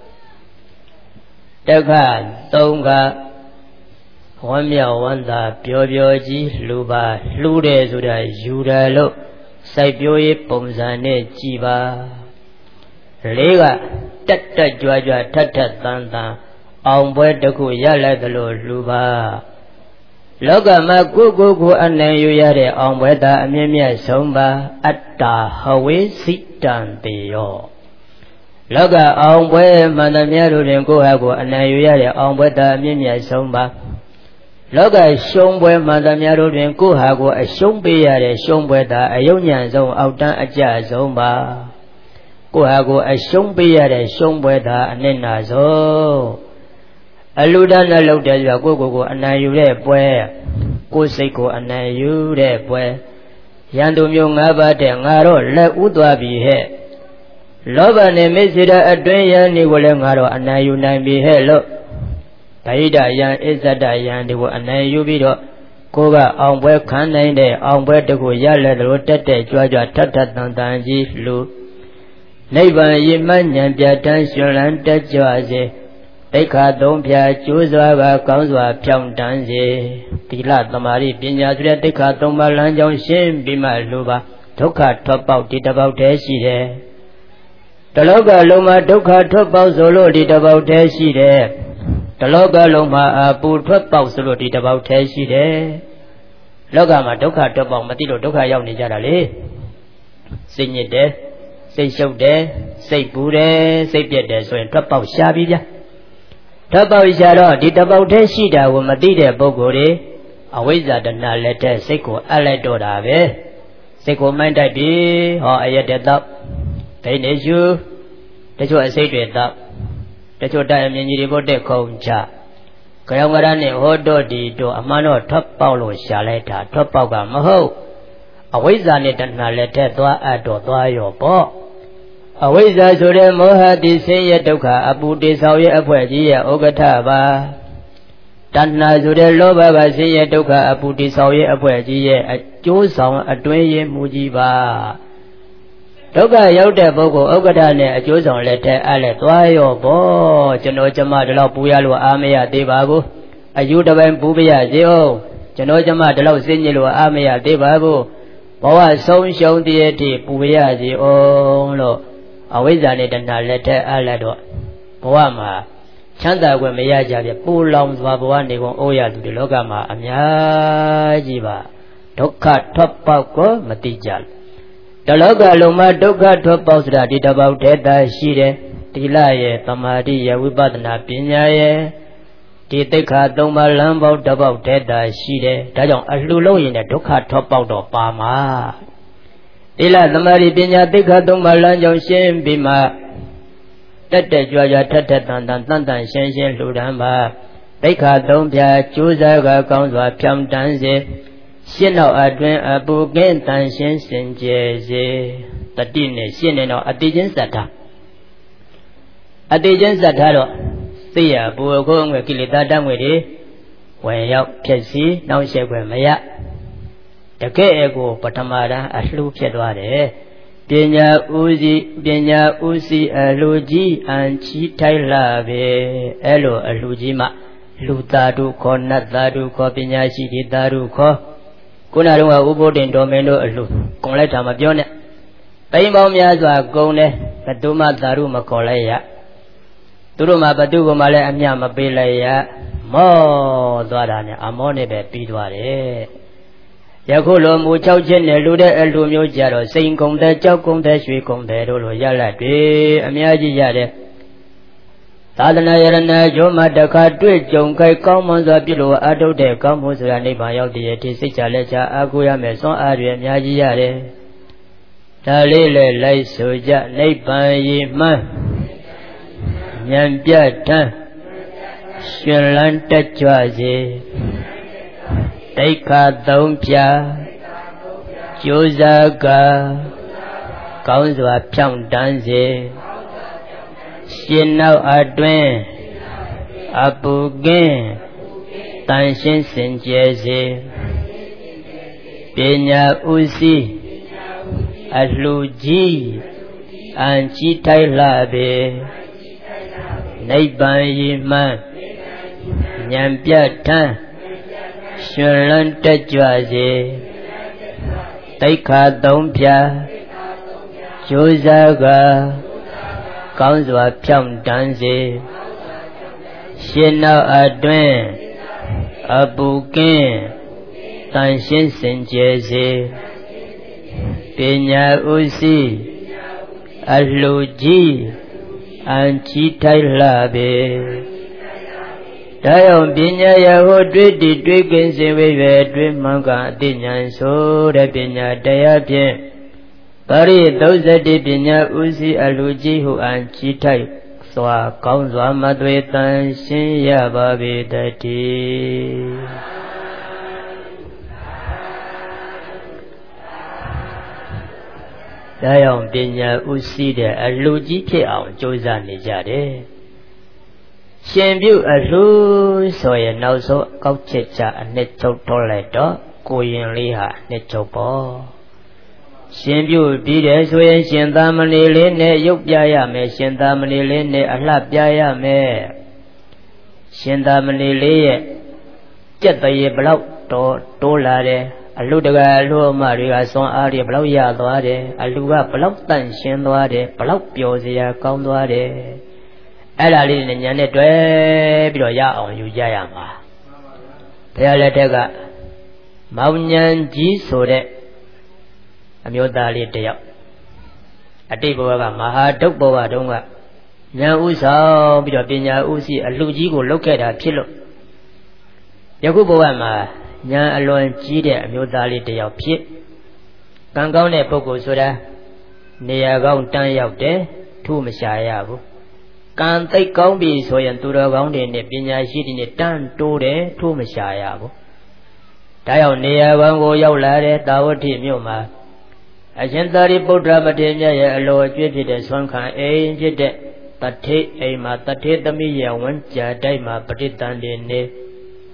တက္ခသုံးခဝမ်းမြောက်ဝမ်းသာပျော်ပျော်ကြီးလှူပါလှူတယ်ဆိုတာယူတယ်လို့စိုက်ပျိုးရေးပုံစံနဲ့ကြည်ပါလေးကတက်တက်ကြွကြွထက်ထက်တန်တန်အောင်ပွဲတစ်ခုရလိုက်သလိုလှူပါလောကမှာကိုယ်ကိုယ်ကိုအနိုင်ယူရတဲ့အောင်ပွဲသာအမြင့်မြတ်ဆုံးပါအတ္တဟဝေစိတံတေယောလောကအောင်ပွဲမှန်သမျှတို့တွင်ကိုယ်ဟာကိုယ်အနိုင်ယူရတဲ့အောင်ပွဲသာအမြင့်မြတ်ဆုံးပါလောကရှုံးပွဲမှန်သမျှတို့တွင်ကိုယ်ဟာကိုယ်အရှုံးပေးရတဲ့ရှုံးပွဲသာအယုံညံဆုံးအောက်တန်းအကျဆုံးပါကိုယ်ဟာကိုယ်အရှုံးပေးရတဲ့ရှုံးပွဲသာအနစ်နာဆုံးအလူဒါနလုပ်တယ်ဆိုတော့ကိုယ့်ကိုယ်ကိုအနိုင်ယူတဲ့ပွဲကိုယ်စိတ်ကိုအနိုင်ယူတဲ့ပွဲရန်သူမျိုး၅ပါးတဲ့ငါတော့လက်ဥသွားပြီဟဲ့လောဘနဲ့မေစေတအတွင်းယံဒီကိုလည်းငါတော့အနိုင်ယူနိုင်ပြီဟဲ့လို့ဒိဋ္ဌယံအစ္ဆဒယံဒီကိုအနိုင်ယူပြီးတော့ကိုယ်ကအောင်ပွဲခံနိုင်တဲ့အောင်ပွဲတခုရလဲလို့တက်တက်ကြွကြွထထတန်တန်ကြီးလူနိဗ္ဗာန်ရည်မှန်းဉာဏ်ပြဋ္ဌာန်းရှင်လန်းတက်ကြွစေသိက္ခာသုံးဖြာကျိုးစွာကကောင်းစွာဖြောင်းတန်းစေသီလသမာဓိပညာဆိုတဲ့သိက္ခာသုံးပါးလမ်းကြောင်းရှင်းပြီးမှလိုပါဒုက္ခထွက်ပေါက်ဒီတစ်ပေါက်တည်းရှိတယ်တလောကလုံးမှာဒုက္ခထွက်ပေါက်ဆိုလို့ဒီတစ်ပေါက်တည်းရှိတယ်တလောကလုံးမှာအပူထွက်ပေါက်ဆိုလို့ဒီတစ်ပေါက်တည်းရှိတယ်လောကမှာဒုက္ခထွက်ပေါက်မသိလို့ဒုက္ခရောက်နေကြတာလေစိတ်ညစ်တယ်စိတ်ရှုပ်တယ်စိတ်ပူတယ်စိတ်ပြက်တယ်ဆိုရင်ထွက်ပေါက်ရှားပြီဗျာတပေါက်ရှာတော့ဒီတပေါက်တည်းရှိတာကိုမသိတဲ့ပုဂ္ဂိုလ်တွေအဝိဇ္ဇာတဏှာလက်တဲ့စိတ်ကိုအပ်လိုက်တော့တာပဲစိတ်ကိုမိုင်းတိုက်ပြီးဟောအရက်တဲ့တော့ဒိဋ္ဌိရှုတချို့အစိတ်တွေတော့တချို့တိုင်အမြင်ကြီးတွေဘုတ်တဲ့ခုံချကြောင်ကရနဲ့ဟောတော့ဒီတော့အမှန်တော့ထွက်ပေါက်လို့ရှာလိုက်တာထွက်ပေါက်ကမဟုတ်အဝိဇ္ဇာနဲ့တဏှာလက်တဲ့သွားအပ်တော့သွားရောပေါ့အဝိဇ္ဇာဆိုတဲ့မောဟတိဆင်းရဲဒုက္ခအပူတေဆောင်ရဲ့အဖွဲ့ကြီးရဲ့ဥက္ကဋ္ဌပါတဏှာဆိုတဲ့လောဘကဆင်းရဲဒုက္ခအပူတည်ဆောင်ရဲ့အဖွဲ့ကြီးရဲ့အကျိုးဆောင်အတွင်းရင်မူကြီးပါဒုက္ခရောက်တဲ့ပုဂ္ဂိုလ်ဥက္ကဋ္ဌနဲ့အကျိုးဆောင်လက်ထက်အဲ့လက်သွားရောပေါ့ကျွန်တော်ကျမဒီလောက်ပူရလို့အားမရသေးပါဘူးအယူတစ်ပိုင်းပူပြရစေအောင်ကျွန်တော်ကျမဒီလောက်စိတ်ညစ်လို့အားမရသေးပါဘူးဘဝဆုံးရှုံးတည်းတည်းပူပြရစေအောင်လို့အဝိဇ္ဇာနဲ့တဏှာလက်ထက်အဲ့လက်တော့ဘဝမှာချမ်းသာခွင့်မရကြပြပူလောင်စွာဘဝနေကုန်အိုးရသူဒီလောကမှာအများကြီးပါဒုက္ခထွက်ပေါက်ကိုမသိကြဘူးတလောကလုံးမှာဒုက္ခထွက်ပေါက်ဆိုတာဒီတစ်ပေါက်တည်းသာရှိတယ်သီလရဲ့သမာဓိရဲ့ဝိပဿနာပညာရဲ့ဒီသိက္ခာသုံးပါးလမ်းပေါက်တစ်ပေါက်တည်းသာရှိတယ်ဒါကြောင့်အလှလုံးရင်ဒုက္ခထွက်ပေါက်တော့ပါမှာသီလသမာဓိပညာသိက္ခာသုံးပါးလမ်းကြောင့်ရှင်းပြီးမှတက်တက်ကြွကြွထက်ထက်တန်တန်တန်တန်ရှင်းရှင်းလှူဒန်းပါသိက္ခာသုံးဖြာကျိုးစားကကောင်းစွာဖြောင်းတန်းစေရှင်းတော့အတွင်အပူကင်းတန်ရှင်းစင်ကြယ်စေတတိနဲ့ရှင်းနေတော့အတိချင်းစတ္ထာအတိချင်းစတ္ထာတော့သိရဘူအခုငွေကိလေသာတတ်ငွေတွေဝင်ရောက်ဖြစ်စီနှောင့်ယှက်ွယ်မရတကယ်ကိုပထမတန်းအလှဖြစ်သွားတယ်ပညာဥစီပညာဥစီအလှကြီးအန်ချီထိုက်လာပဲအဲ့လိုအလှကြီးမှလူသားတို့ခေါ်နတ်သားတို့ခေါ်ပညာရှိတွေသားတို့ခေါ်ခုနကတော့ဥပုဒ္ဒင်တော်မင်းတို့အလှကုံလိုက်တာမပြောနဲ့တိမ်ပေါင်းများစွာကုံတယ်ဘယ်သူမှသာရုမခေါ်လိုက်ရသူတို့မှဘသူကမှလည်းအမျှမပေးလိုက်ရမောသွားတာနဲ့အမောနဲ့ပဲပြီးသွားတယ်ယခုလိုမူ၆ချက်နဲ့လူတဲ့အလှမျိုးကြတော့စိန်ကုံတဲ့ကြောက်ကုံတဲ့ရွှေကုံတဲ့တို့လိုရလတ်တွေအများကြီးရတယ်သာသနာယရဏကျော်မှာတခါတွေ့ကြုံခိုက်ကောင်းမွန်စွာပြုလို့အထုတ်တဲ့ကောင်းမှုဆိုတာနိဗ္ဗာန်ရောက်တဲ့ဒီစိတ်ချလက်ချအာကိုရမယ်စွမ်းအားတွေအများကြီးရတယ်ဒါလေးလည်းလိုက်ဆိုကြနိဗ္ဗာန်ရည်မှန်းဉာဏ်ပြဋ္ဌာန်းရှင်လန်းတက်ကြွစေသိက္ခာသုံးဖြာကျိုးစားကကောင်းစွာဖြောင့်တန်းစေရှင်နောက်အတွင်အပူကင်းတန်ရှင်းစင်ကြယ်စေပညာဥစီအလှကြီးအန်ချီထိုက်လာပေနိဗ္ဗာန်ရည်မှန်းဉာဏ်ပြဋ္ဌာန်းရှင်လန်းတက်ကြွစေသိက္ခာသုံးဖြာကျိုးစားကကောင်းစွာဖြောင့်တန်းစေရှင်နောက်အတွင်အပူကင်းတန်ရှင်းစင်ကြယ်စေပညာဥစီအလှကြီးအန်ချီထိုက်လာပေဒါကြောင့်ပညာရဟောတွေ့တည်တွေ့ကင်းစင်ဝေးပဲတွေ့မှန်ကအသိဉာဏ်ဆိုတဲ့ပညာတရားဖြင့်ပရိသုဇတိပညာဥစီအလှကြီးဟုအန်ချီထိုက်စွာကောင်းစွာမသွေတန်ရှင်းရပါပေတည်းဒါကြောင့်ပညာဥစီတဲ့အလှကြီးဖြစ်အောင်ကြိုးစားနေကြတယ်ရှင်ပြုအလှဆိုရင်နောက်ဆုံးကောက်ချက်ချအနှစ်ချုပ်ထုတ်လိုက်တော့ကိုရင်လေးဟာနှစ်ချုပ်ပေါ့ရှင်ပြုပြီးတယ်ဆိုရင်ရှင်သာမဏေလေးနဲ့ရုပ်ပြရမယ်ရှင်သာမဏေလေးနဲ့အလှပြရမယ်ရှင်သာမဏေလေးရဲ့ကြက်တရေဘလောက်တော့တိုးလာတယ်အလှတကအလှအမတွေကစွမ်းအားတွေဘလောက်ရသွားတယ်အလှကဘလောက်တန့်ရှင်းသွားတယ်ဘလောက်ပျော်စရာကောင်းသွားတယ်အဲ့ဒါလေးနဲ့ညာနဲ့တွဲပြီးတော့ရအောင်ယူကြရမှာဘုရားလက်ထက်ကမောင်ဉဏ်ကြီးဆိုတဲ့အမျိုးသားလေးတယောက်အတိတ်ဘဝကမဟာဒုက္ခဘဝတုန်းကဉာဏ်ဥဆောင်ပြီးတော့ပညာဥစီအလှကြီးကိုလုပ်ခဲ့တာဖြစ်လို့ယခုဘဝမှာဉာဏ်အလွန်ကြီးတဲ့အမျိုးသားလေးတယောက်ဖြစ်ကံကောင်းတဲ့ပုဂ္ဂိုလ်ဆိုတာနေရာကောင်းတန်းရောက်တယ်ထူးမရှာရဘူးကံသိကောင်းပြီဆိုရင်သူတော်ကောင်းတွေနဲ့ပညာရှိတွေနဲ့တန်းတိုးတယ်ထိုးမရှာရဘူးဒါကြောင့်နေရာကောင်းကိုရောက်လာတဲ့တာဝတိမြို့မှာအရှင်သာရိပုတ္တရာမထေရမြတ်ရဲ့အလိုအကျွေးဖြစ်တဲ့ဆွမ်းခံအိမ်ဖြစ်တဲ့တထေအိမ်မှာတထေသမီးရဲ့ဝန်းကြာတိုက်မှာပဋိသန္ဓေနေ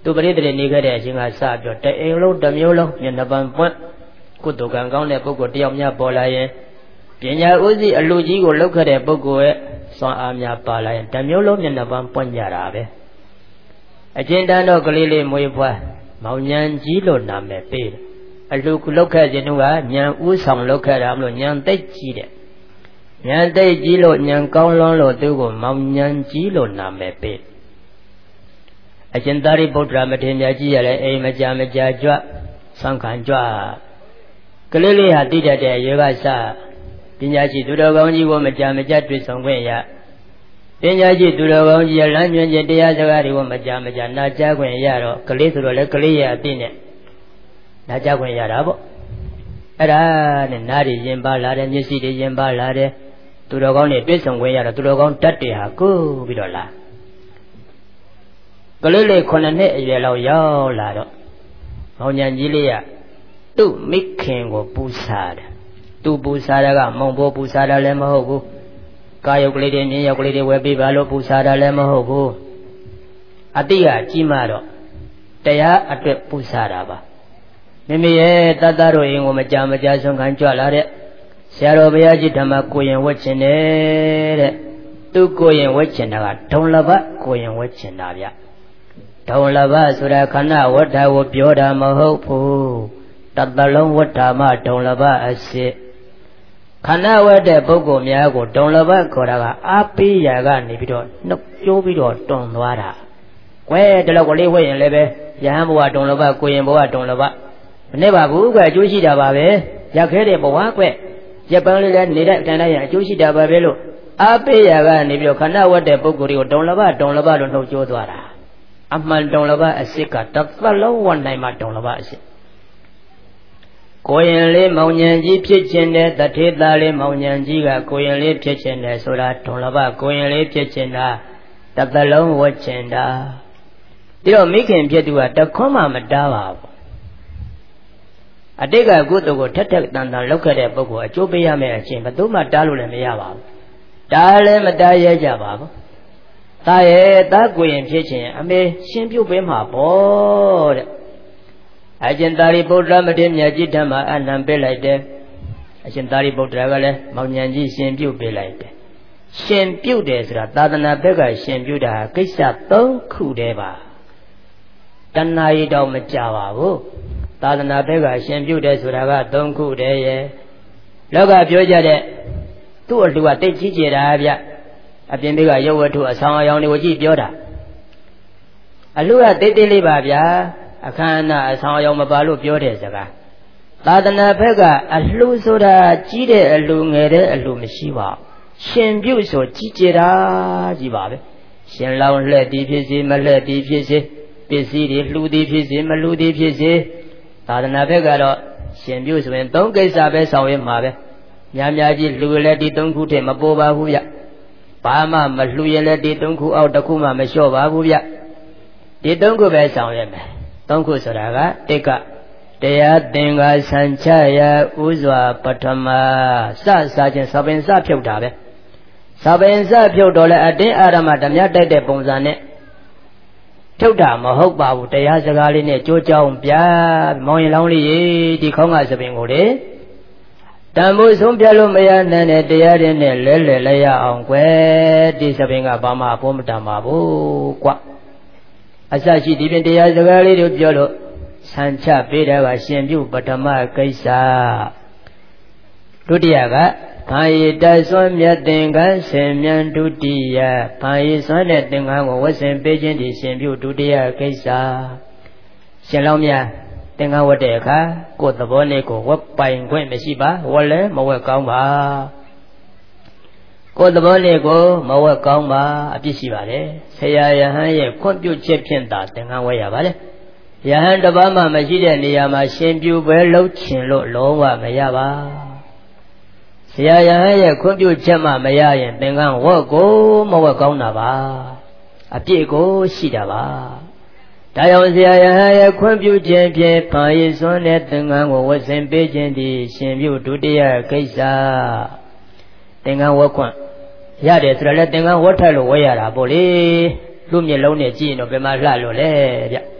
သူပရိသေနေခဲ့တဲ့အချိန်ကစပြီးတအိမ်လုံးတစ်မျိုးလုံးမျက်နှာပန်ပွင့်ကုသိုလ်ကံကောင်းတဲ့ပုဂ္ဂိုလ်တယောက်များပေါ်လာရင်ပညာဥသိအလှကြီးကိုလောက်ခဲ့တဲ့ပုဂ္ဂိုလ်ရဲ့စွမ်းအားများပါလာရင်တစ်မျိုးလုံးမျက်နှာပန်ပွင့်ကြတာပဲအကျဉ်းတန်းတော့ကလေးလေးမွေးဖွားမောင်ဉဏ်ကြီးလို့နာမည်ပေးတယ်အလှကလောက်ခဲ့ခြင်းတို့ကဉာဏ်ဥဆောင်လောက်ခဲ့တာမလို့ဉာဏ်သိကြီးတဲ့ဉာဏ်သိကြီးလို့ဉာဏ်ကောင်းလွန်းလို့သူကိုမောင်ဉဏ်ကြီးလို့နာမည်ပေးအရှင်သာရိပုတ္တရာမထေရမြတ်ကြီးရလဲအိမ်မကြာမကြာကြွသံခံကြွကလေးလေးဟာတိတတ်တဲ့ရေကစပညာရှိသူတော်ကောင်းကြီးကိုမကြာမကြာတွေ့ဆုံခွင့်ရပညာရှိသူတော်ကောင်းကြီးလမ်းညွှန်ခြင်းတရားစကားတွေကိုမကြာမကြာနာကြားခွင့်ရတော့ကလေးဆိုတော့လေကလေးရဲ့အသိနဲ့နာကြားခွင့်ရတာပေါ့အဲ့ဒါနဲ့နားတွေရင်ပါလာတယ်မျက်စိတွေရင်ပါလာတယ်သူတော်ကောင်းတွေတွေ့ဆုံခွင့်ရတော့သူတော်ကောင်းတတ်တွေဟာကိုးပြီးတော့လာကလေးလေးခုနှစ်နှစ်အရွယ်လောက်ရောက်လာတော့မောင်ဉဏ်ကြီးလေးကသူ့မိခင်ကိုပူဇော်တယ်သူပူဇော်တာကမုံဘိုးပူဇော်တာလည်းမဟုတ်ဘူးကာယုတ်ကလေးတွေမြင်ရောက်ကလေးတွေဝယ်ပေးပါလို့ပူဇော်တာလည်းမဟုတ်ဘူးအတိကကြီးမှတော့တရားအတွက်ပူဇော်တာပါမိမိရဲ့တတ္တတို့ရင်ကိုမကြာမကြာဆုံးခံကြွလာတဲ့ဆရာတော်ဘုရားကြီးဓမ္မကိုရင်ဝတ်ချင်တယ်တဲ့သူကိုရင်ဝတ်ချင်တာကဒုံလဘကိုရင်ဝတ်ချင်တာဗျဒုံလဘဆိုတာခဏဝတ္ထကိုပြောတာမဟုတ်ဘူးတတလုံးဝတ္ထမဒုံလဘအစစ်ခဏဝတ်တဲ့ပုဂ္ဂိုလ်များကိုဒုံလဘခေါ်တာကအာပိယကနေပြီးတော့နှုတ်ကျိုးပြီးတော့တွန်သွားတာကွဲတလောက်ကလေးဝတ်ရင်လည်းပဲယဟန်ဘဝဒုံလဘကိုရင်ဘဝဒုံလဘမနဲ့ပါဘူးကွအကျိုးရှိတာပါပဲရက်ခဲတဲ့ဘဝကွရက်ပန်းလေးလည်းနေတဲ့အတိုင်းတိုင်းအကျိုးရှိတာပါပဲလို့အာပိယကနေပြီးတော့ခဏဝတ်တဲ့ပုဂ္ဂိုလ်တွေကိုဒုံလဘဒုံလဘလို့နှုတ်ကျိုးသွားတာအမှန်ဒုံလဘအစစ်ကတသက်လုံးဝတ်နိုင်မှဒုံလဘအစစ်ကိုရင်လေးမောင်ဉဏ်ကြီးဖြစ်ခြင်းတဲ့တထေသားလေးမောင်ဉဏ်ကြီးကကိုရင်လေးဖြစ်ခြင်းတဲ့ဆိုတာဒုံလဘကိုရင်လေးဖြစ်ခြင်းတာတသက်လုံးဝတ်ခြင်းတာဒီတော့မိခင်ဖြစ်သူကတခွန်းမှမတားပါဘူးအတိတ်ကကုသိုလ်ကိုထက်ထက်တန်တန်လုပ်ခဲ့တဲ့ပုဂ္ဂိုလ်အကျိုးပေးရမယ့်အချိန်ဘယ်သူမှတားလို့လည်းမရပါဘူးတားလည်းမတားရကြပါဘူးတားရဲ့တားကိုရင်ဖြစ်ခြင်းအမေရှင်းပြုတ်ပေးမှာပေါ့တဲ့အရှင်သာရိပုတ္တရာမထေရမြတ်ကြီးဓမ္မအနံပေးလိုက်တယ်အရှင်သာရိပုတ္တရာကလည်းမောင်ဉဏ်ကြီးရှင်ပြုတ်ပေးလိုက်တယ်ရှင်ပြုတ်တယ်ဆိုတာသာသနာဘက်ကရှင်ပြုတ်တာကိစ္စသုံးခုတည်းပါတဏှာရီတော့မကြပါဘူးသာသနာဘက်ကရှင်ပြုတ်တယ်ဆိုတာကသုံးခုတည်းရဲ့လောကပြောကြတဲ့သူ့အလှကတိတ်ကြီးကျယ်တာဗျအပြင်ဘက်ကရုပ်ဝတ္ထုအဆောင်အယောင်တွေကိုကြည့်ပြောတာအလှကတိတ်တိတ်လေးပါဗျာအခမ်းအနားအဆောင်အယောင်မပါလို့ပြောတဲ့စကားသာသနာဘက်ကအလှဆိုတာကြီးတဲ့အလှငယ်တဲ့အလှမရှိပါဘူးရှင်ပြုတ်ဆိုကြီးကျယ်တာကြီးပါပဲရှင်လောင်းလှက်သည်ဖြစ်စေမလှက်သည်ဖြစ်စေပစ္စည်းတွေလှူသည်ဖြစ်စေမလှူသည်ဖြစ်စေသာသနာဘက်ကတော့ရှင်ပြုဆိုရင်သုံးကိစ္စပဲဆောင်ရွက်မှာပဲများများကြီးလှူလည်းဒီသုံးခုတည်းမပေါ်ပါဘူးဗျဘာမှမလှူရင်လည်းဒီသုံးခုအောက်တစ်ခုမှမလျှော့ပါဘူးဗျဒီသုံးခုပဲဆောင်ရွက်မယ်သုံးခုဆိုတာကတိတ်ကတရားသင်္ကာဆံချရာဥစွာပထမစစားခြင်းသပင်စဖြုတ်တာပဲသပင်စဖြုတ်တော့လဲအတင်းအာရမဓမြတိုက်တဲ့ပုံစံနဲ့ဖြုတ်တာမဟုတ်ပါဘူးတရားစကားလေးနဲ့ကြိုးကြောင်းပြမောင်ရင်လောင်းလေးဒီခေါင်းကသပင်ကိုလေတန်ဖို့ဆုံးပြလို့မရနိုင်တဲ့တရားတွေနဲ့လဲလဲလဲရအောင်ကွယ်ဒီသပင်ကဘာမှအဖို့မတန်ပါဘူးကွအစရှိဒီပြင်တရားစကားလေးတွေပြောလို့ဆံချပေးတာကရှင်ပြုပထမကိစ္စဒုတိယကဘာယိတဆွမ်းမြတ်သင်္ကန်းဆင်မြန်ဒုတိယဘာယိဆွမ်းတဲ့သင်္ကန်းကိုဝတ်ဆင်ပေးခြင်းဒီရှင်ပြုဒုတိယကိစ္စရှင်လောင်းများသင်္ကန်းဝတ်တဲ့အခါကိုယ်သဘောနဲ့ကိုဝတ်ပိုင်ခွင့်မရှိပါဝတ်လည်းမဝတ်ကောင်းပါကိုယ်သဘောနဲ့ကိုမဝတ်ကောင်းပါအပြစ်ရှိပါတယ်ဆရာယဟန်ရဲ့ခွင့်ပြုချက်ဖြင့်သာသင်္ကန်းဝတ်ရပါတယ်ယဟန်တစ်ပါးမှမရှိတဲ့နေရာမှာရှင်ပြုပဲလှုပ်ချင်လို့လုံးဝမရပါဆရာယဟန်ရဲ့ခွင့်ပြုချက်မှမရရင်သင်္ကန်းဝတ်ကိုမဝတ်ကောင်းတာပါအပြစ်ကိုရှိတာပါဒါကြောင့်ဆရာယဟန်ရဲ့ခွင့်ပြုခြင်းဖြင့်ဘာရည်စွမ်းတဲ့သင်္ကန်းကိုဝတ်ဆင်ပေးခြင်းသည်ရှင်ပြုဒုတိယကိစ္စသင်္ကန်းဝတ်ခွင့်ရတယ်ဆိုတော့လေသင်္ကန်းဝတ်ထိုက်လို့ဝတ်ရတာပေါ့လေလူမျက်လုံးနဲ့ကြည့်ရင်တော့ဘယ်မှာလှလို့လဲဗျ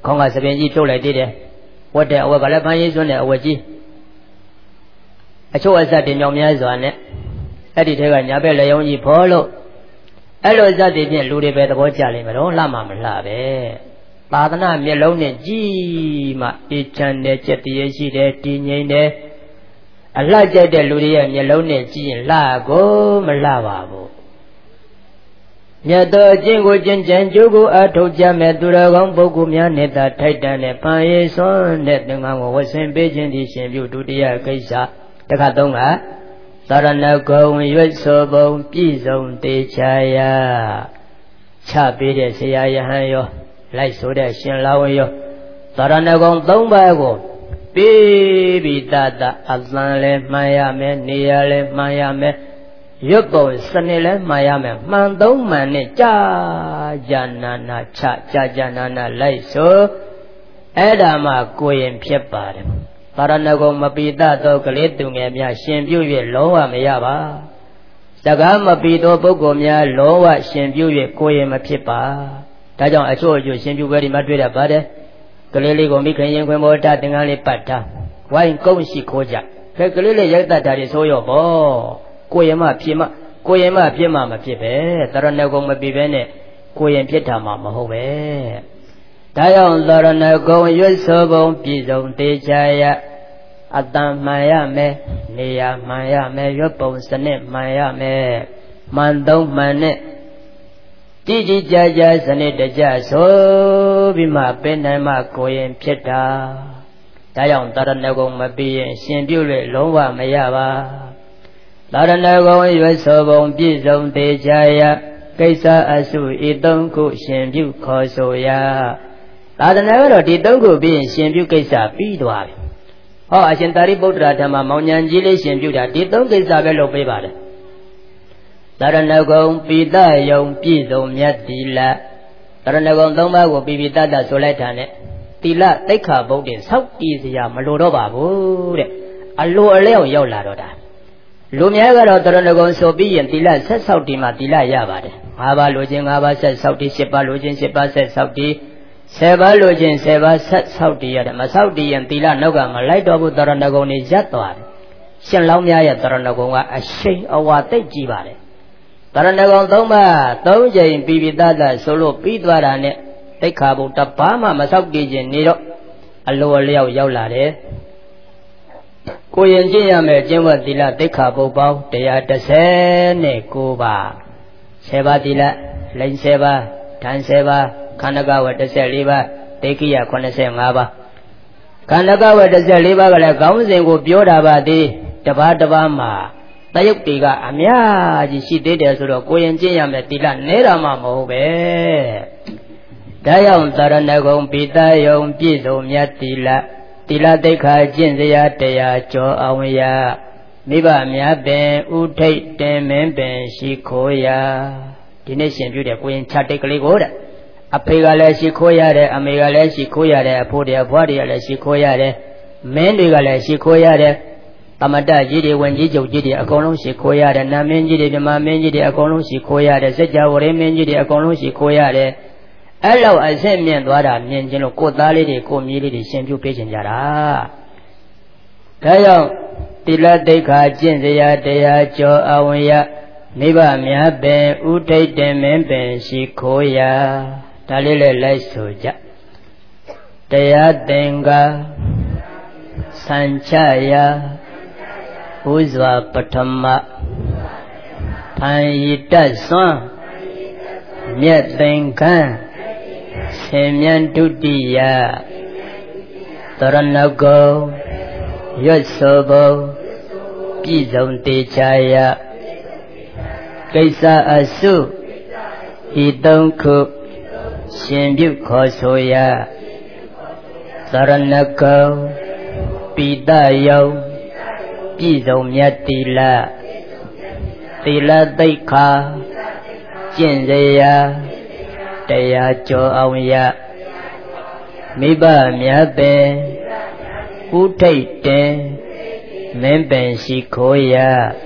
ခေါင်းကစပင်ကြီးပြုတ်လိုက်သေးတယ်ဝတ်တဲ့အဝတ်ကလည်းဖန်ရည်စွန်းတဲ့အဝတ်ကြီးအချို့အစတင်မြောင်များစွာနဲ့အဲ့ဒီထဲကညာဘက်လက်ယုံကြီးဖော်လို့အဲ့လိုဇတ်တွေဖြင့်လူတွေပဲသဘောကျလိမ့်မယ်တော့လှမှမလှပဲသာသနာမျက်လုံးနဲ့ကြည့်မှအေးချမ်းတဲ့ကြက်တည်းရှိတယ်တည်ငြိမ်တယ်အလှကြိုက်တဲ့လူတွေရဲ့မျက်လုံးနဲ့ကြည့်ရင်လှကိုမလှပါဘူးမြတ်သောအကျင့်ကိုကျင့်ကြံကြိုးကိုအထောက်ကြမဲ့သူတော်ကောင်းပုဂ္ဂိုလ်များနဲ့သာထိုက်တန်တဲ့ပန်ရည်စွန်းတဲ့သင်္ကန်းကိုဝတ်ဆင်ပေးခြင်းသည်ရှင်ပြုဒုတိယကိစ္စတစ်ခါသုံးကသာရဏဂုံရွတ်ဆိုပုံပြည့်စုံတေချာယချပေးတဲ့ဆရာယဟန်ရောလိုက်ဆိုတဲ့ရှင်လာဝရောသာရဏဂုံသုံးပါးကိုပေးပြီးတတအသံလည်းမှန်ရမယ်နေရာလည်းမှန်ရမယ်ရွတ်ပုံစနစ်လည်းမှန်ရမယ်မှန်သုံးမှန်နဲ့ကြာကြာနာနာချကြာကြာနာနာလိုက်ဆိုအဲ့ဒါမှကိုရင်ဖြစ်ပါတယ်သာရဏဂုံမပိတသောကလေးသူငယ်များရှင်ပြု၍လုံးဝမရပါစကားမပိသောပုဂ္ဂိုလ်များလုံးဝရှင်ပြု၍ကိုရင်မဖြစ်ပါဒါကြောင့်အချို့အချို့ရှင်ပြုပွဲဒီမှာတွေ့ရပါတယ်ကလေးလေးကိုမိခင်ရင်ခွင်ပေါ်တာသင်္ကန်းလေးပတ်ထားဝိုင်းကုန်းရှိခိုးကြခဲကလေးလေးရိုက်တတ်တာတွေဆိုရောပေါ့ကိုရင်မဖြစ်မှကိုရင်မဖြစ်မှမဖြစ်ပဲသာရဏဂုံမပိပဲနဲ့ကိုရင်ဖြစ်တာမှမဟုတ်ပဲဒါကြောင့်သာရဏဂုံရွတ်ဆိုပုံပြည့်စုံတေချာယအတန်မှန်ရမယ်နေရာမှန်ရမယ်ရွတ်ပုံစနစ်မှန်ရမယ်မှန်သုံးမှန်နဲ့ကြည်ကြည်ကြာကြာစနစ်တကျဆိုပြီးမှပင်နိုင်မှကိုရင်ဖြစ်တာဒါကြောင့်သာရဏဂုံမပြီးရင်ရှင်ပြုလို့လုံးဝမရပါသာရဏဂုံရွတ်ဆိုပုံပြည့်စုံတေချာယကိစ္စအစုဤသုံးခုရှင်ပြုခေါ်ဆိုရသာသနာကတော့ဒီသုံးခုပြီးရင်ရှင်ပြုကိစ္စပြီးသွားပြီဟောအရှင်သာရိပုတ္တရာဓမ္မမောင်ညာကြီးလေးရှင်ပြုတာဒီသုံးကိစ္စပဲလုပ်ပေးပါတယ်သာရဏဂုံပိတယုံပြည့်စုံမြတ်တိလသာရဏဂုံသုံးပါးကိုပိပိတတဆိုလိုက်တာနဲ့တိလတိခါဘုဒ္ဓဆောက်တည်စရာမလိုတော့ပါဘူးတဲ့အလိုအလျောက်ရောက်လာတော့တာလူများကတော့သာရဏဂုံဆိုပြီးရင်တိလဆက်ဆောက်တည်မှတိလရပါတယ်၅ပါးလိုခြင်း၅ပါးဆက်ဆောက်တည်၈ပါးလိုခြင်း၈ပါးဆက်ဆောက်တည်ဆယ်ပါးလိုခြင်းဆယ်ပါးဆက်ဆောက်တည်ရတယ်မဆောက်တည်ရင်တိလနောက်ကမလိုက်တော့ဘူးသာရဏဂုံနေရပ်သွားတယ်ရှင်လောင်းများရဲ့သာရဏဂုံကအရှိန်အဝါသိပ်ကြီးပါတယ်သာရဏဂုံသုံးပါးသုံးကြိမ်ပြီးပြီးသားသားဆိုလို့ပြီးသွားတာနဲ့တိခါဘုံတပါးမှမဆောက်တည်ခြင်းနေတော့အလိုအလျောက်ရောက်လာတယ်ကိုရင်ကျင့်ရမယ်ကျင့်ဝတ်သီလတိခါဘုံပေါင်း၁၁၉ပါးဆယ်ပါးသီလလိန်ဆယ်ပါးဓာန်ဆယ်ပါးခန္ဓကဝတ်၁၄ပါးတေကိယ၇၅ပါးခန္ဓကဝတ်၁၄ပါးကလည်းခေါင်းစဉ်ကိုပြောတာပါသည်တပါးတပါးမှာတယုတ်တွေကအများကြီးရှိသေးတယ်ဆိုတော့ကိုရင်ကျင့်ရမယ်သီလနဲတာမှမဟုတ်ပဲဒါကြောင့်သာရဏဂုံပိတယုံပြည့်စုံမြတ်သီလသီလတိခါကျင့်စရာတရားကျော်အောင်ရမိဘများပင်ဥထိတ်တင်မင်းပင်ရှိခိုးရဒီနေ့ရှင်ပြုတဲ့ကိုရင်ခြတိတ်ကလေးကိုတဲ့အဖေကလည်းရှိခိုးရတယ်အမေကလည်းရှိခိုးရတယ်အဖိုးတွေအဖွားတွေကလည်းရှိခိုးရတယ်မင်းတွေကလည်းရှိခိုးရတယ်သမတကြီးတွေဝင်ကြီးချုပ်ကြီးတွေအကုန်လုံးရှိခိုးရတယ်နာမင်းကြီးတွေဓမ္မမင်းကြီးတွေအကုန်လုံးရှိခိုးရတယ်စัจ java ဝရင်းမင်းကြီးတွေအကုန်လုံးရှိခိုးရတယ်အဲ့လောက်အဆင့်မြင့်သွားတာမြင်ချင်းလို့ကိုယ်သားလေးတွေကိုမြေးလေးတွေရှင်ပြုပေးခြင်းကြတာဒါကြောင့်တိလတိခါကျင့်စရာတရားကျော်အဝင်ရနိဗ္ဗာန်များပင်ဥထိတ်တင်မင်းပင်ရှိခိုးရဒါလေးလည်းလိုက်ဆိုကြတရားသင်္ကာစံချရာဘုဇွာပထမဖန်ရည်တဆွမ်းမြတ်သင်္ကန်းဆင်မြန်းဒုတိယသရဏဂုံရွတ်ဆိုပုံပြည့်စုံတေချာယကိစ္စအစုဤသုံးခုရှင်ပြုခေါ်ဆိုရသရဏဂုံပိတယုံပြည့်စုံမြတ်သီလသီလသိက္ခာကျင့်စရာတရားကျော်အောင်ရမိဘများပင်ဥထိတ်တင်မင်းပင်ရှိခိုးရ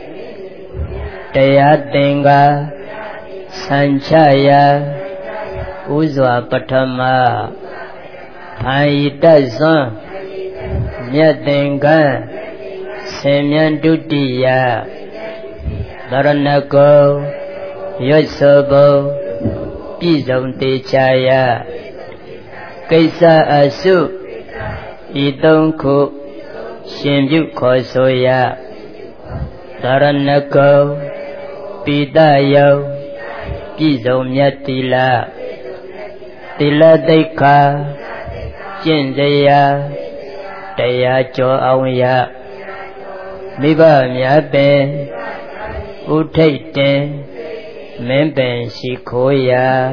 တရားသင်္ကာစံချရာဥစွာပထမဖ Hai đất son Nhật tình căn Xem nhân đu đi ya Dharana cô Yết sơ bồ Bí dòng tê cha ya Cây sa a su Y tông khu Xem dụ khó sô ya Dharana cô Bí ta yâu Bí dòng nhật tì la Tì la tây kha Trên dây ya Tây ya cho ông ya Mỹ bà mẹ bè U thầy tên Mến bèn sĩ khổ ya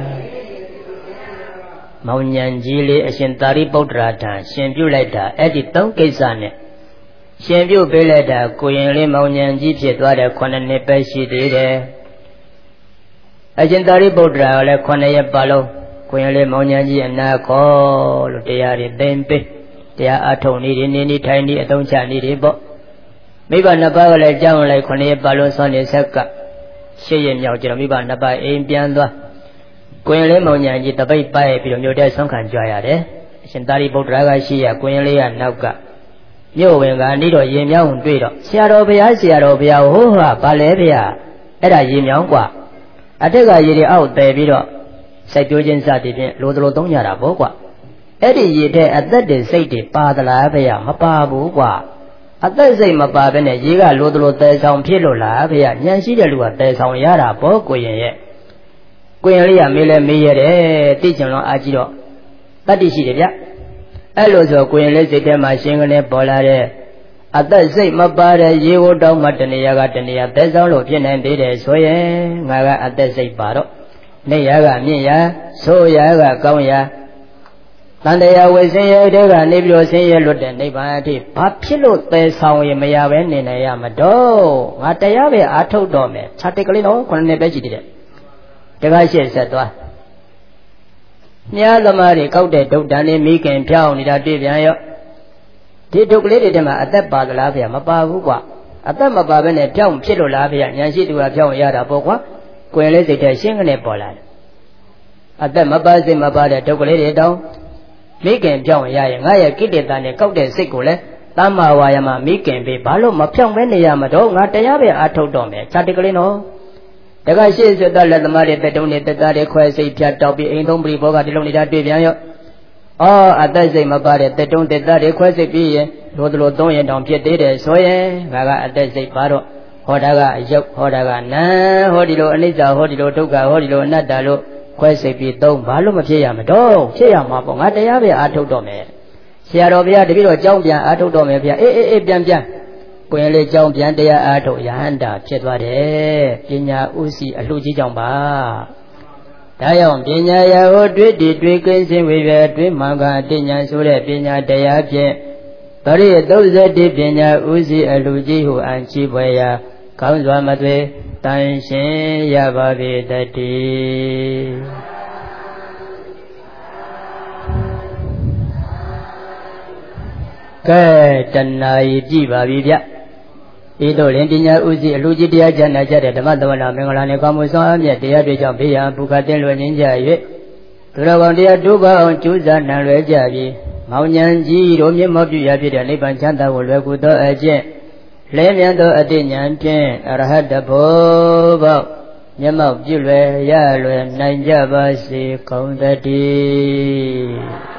Màu nhàn dì lì ở trên tari bốc ra thà Xem biểu lại thà Ế đi tông cây xa nè Xem biểu bế lại thà Cô yên lì màu nhàn dì phía tòa đà Khoan nè bè sĩ đi đè Ở trên tari bốc ra Là khoan nè yếp bà lâu Cô yên lì màu nhàn dì anh nà khó Lúc tì ya đi tên bế Tì ya á thông ni đi Ni ni thay ni Ở tông chá ni đi bó Mỹ bà nà bà lại cháu lại Khoan nè yếp bà lâu son nè sắc cả Sẽ yên nhau chỉ là mỹ bà nà bà êm biên doa Quyên lê màu nhàn gì ta bay bay Vì đồng nhau đeo sống khẳng chòa ya đấy Xin ta đi bốc ra gai xì ya quyên lê ya nâu cả Nhô quyền gà ní rồi yên nhau hùng tuy đó Xìa đồ bìa xìa đồ bìa hô hòa bà lê bìa Ế đã yên nhau quả Ế thế gà gì đi áo tê bì đó Sẽ biểu dân xa thì bien lô lô tông nhà đã bố quả Ế đi gì thế ế tất đi xây đi bà ta lá bìa mà bà bố quả Ế tất xây mà bà bên này gì gà lô lô tê xong phía lô lá bìa Nhân sĩ để lùa tê xong ya đã bố của yên ye Quyên lý à mê lê mê yê đế Tí chẳng lòng á chí đó Tát đi xí đế bia Ê lô xô quyên lý xí đế mà xính ngân bó la đế Á tất xích mà bà đế Yê gô đau mà tần yá gà tần yá Tế xong lô phiên nền đế đế Xô yê ngà gà á tất xích bà đó Nê yá gà miên yá Xô yá gà cao yá Tàn đế yá wê xính yé đế gà Nê bí lô xính yé lụt đế Nê bà thì Bà phí lô tế xong yé mà yá vén nê nè yá mà đô Ngà tế yá vê á thâu đô mẹ Chá tế cái lý nó Còn nê bé chí đế Thế gái sẽ sẽ toa Nhá lâm mà đi câu để đục đàn đi mỹ kèm phèo Nhi ra tuyết biến yếu Thì đục lý đi mà át tép bà lá phèo mà bà vũ quả Át tép mà bà bên này phèo Phía đồ lá phèo Nhá sĩ tù là phèo ya đã bố quá Quyền lý dịch thể xuyên cái này bỏ lại Át tép mà bà xí mà bà để đục lý đi đâu Mỹ kèm phèo ya Ngá ya kít đi ta này câu để xích của lẽ Tam mà hòa ya mà mỹ kèm bì bà lô mà phèo bên này ya mà đâu Ngá tế ya bì át thâu đỏ mẹ Chá tế cái lý nó Đại ca sĩ sẽ ta là tâm để tế đông để tế ta để khoe xây phía trao bị anh thông bì bố gà đi lông đi ra tuyệt biến yếu Ồ, à ta xây mà bà để tế đông tế ta để khoe xây bì Lô lô tông yên đồng phía tế để xôi Gà gà à ta xây bà đó Hô đà gà dốc, hô đà gà ná Hô đi lô anh isa, hô đi lô đúc gà, hô đi lô nát đà lô Khoe xây bì tông bà lô mà phía yà mà đâu Phía yà mà bông á tế yà bì á thúc đô mẹ Xìa đồ bì á đi lô cháu bì á thúc đô mẹ bì á Ê ê ê bian bian Quyên lê cháu bian tế á thúc yà hẳn đà chết vào đế Biên nhà ưu sĩ ở lưu chí chồng bà Đại ông biên nhà ya hô tuyết đi tuyết kinh sinh vì về tuyết mạng gà Tình nhà số lệ biên nhà tế á biên Bà rì tâu giật đi biên nhà ưu sĩ ở lưu chí hù anh chi bồi ya Cao doa mà thuê Tàn sinh ya bà bì tật đi Cái trần này chỉ bà bì bia Ý đồ lên tình nhà ưu sĩ ở lưu chí tế á chân này chắc để đâm tâm là mình là này có một số ám nhật tế á bì trong bì ya Bù khá tên luôn nhìn chạy về Từ đó còn tế á đu bà ông chú giả nàng lưỡi chạy bì Mạo nhàn chí đồ miễn mọc chú ya bì để lấy bàn chán ta của lưỡi cụ tớ ở trên Lấy miễn tớ ở tên nhàn trên Ở ra hát đập bố bảo Nhằm mọc chú lưỡi ya lưỡi Nành cha bà sĩ không ta đi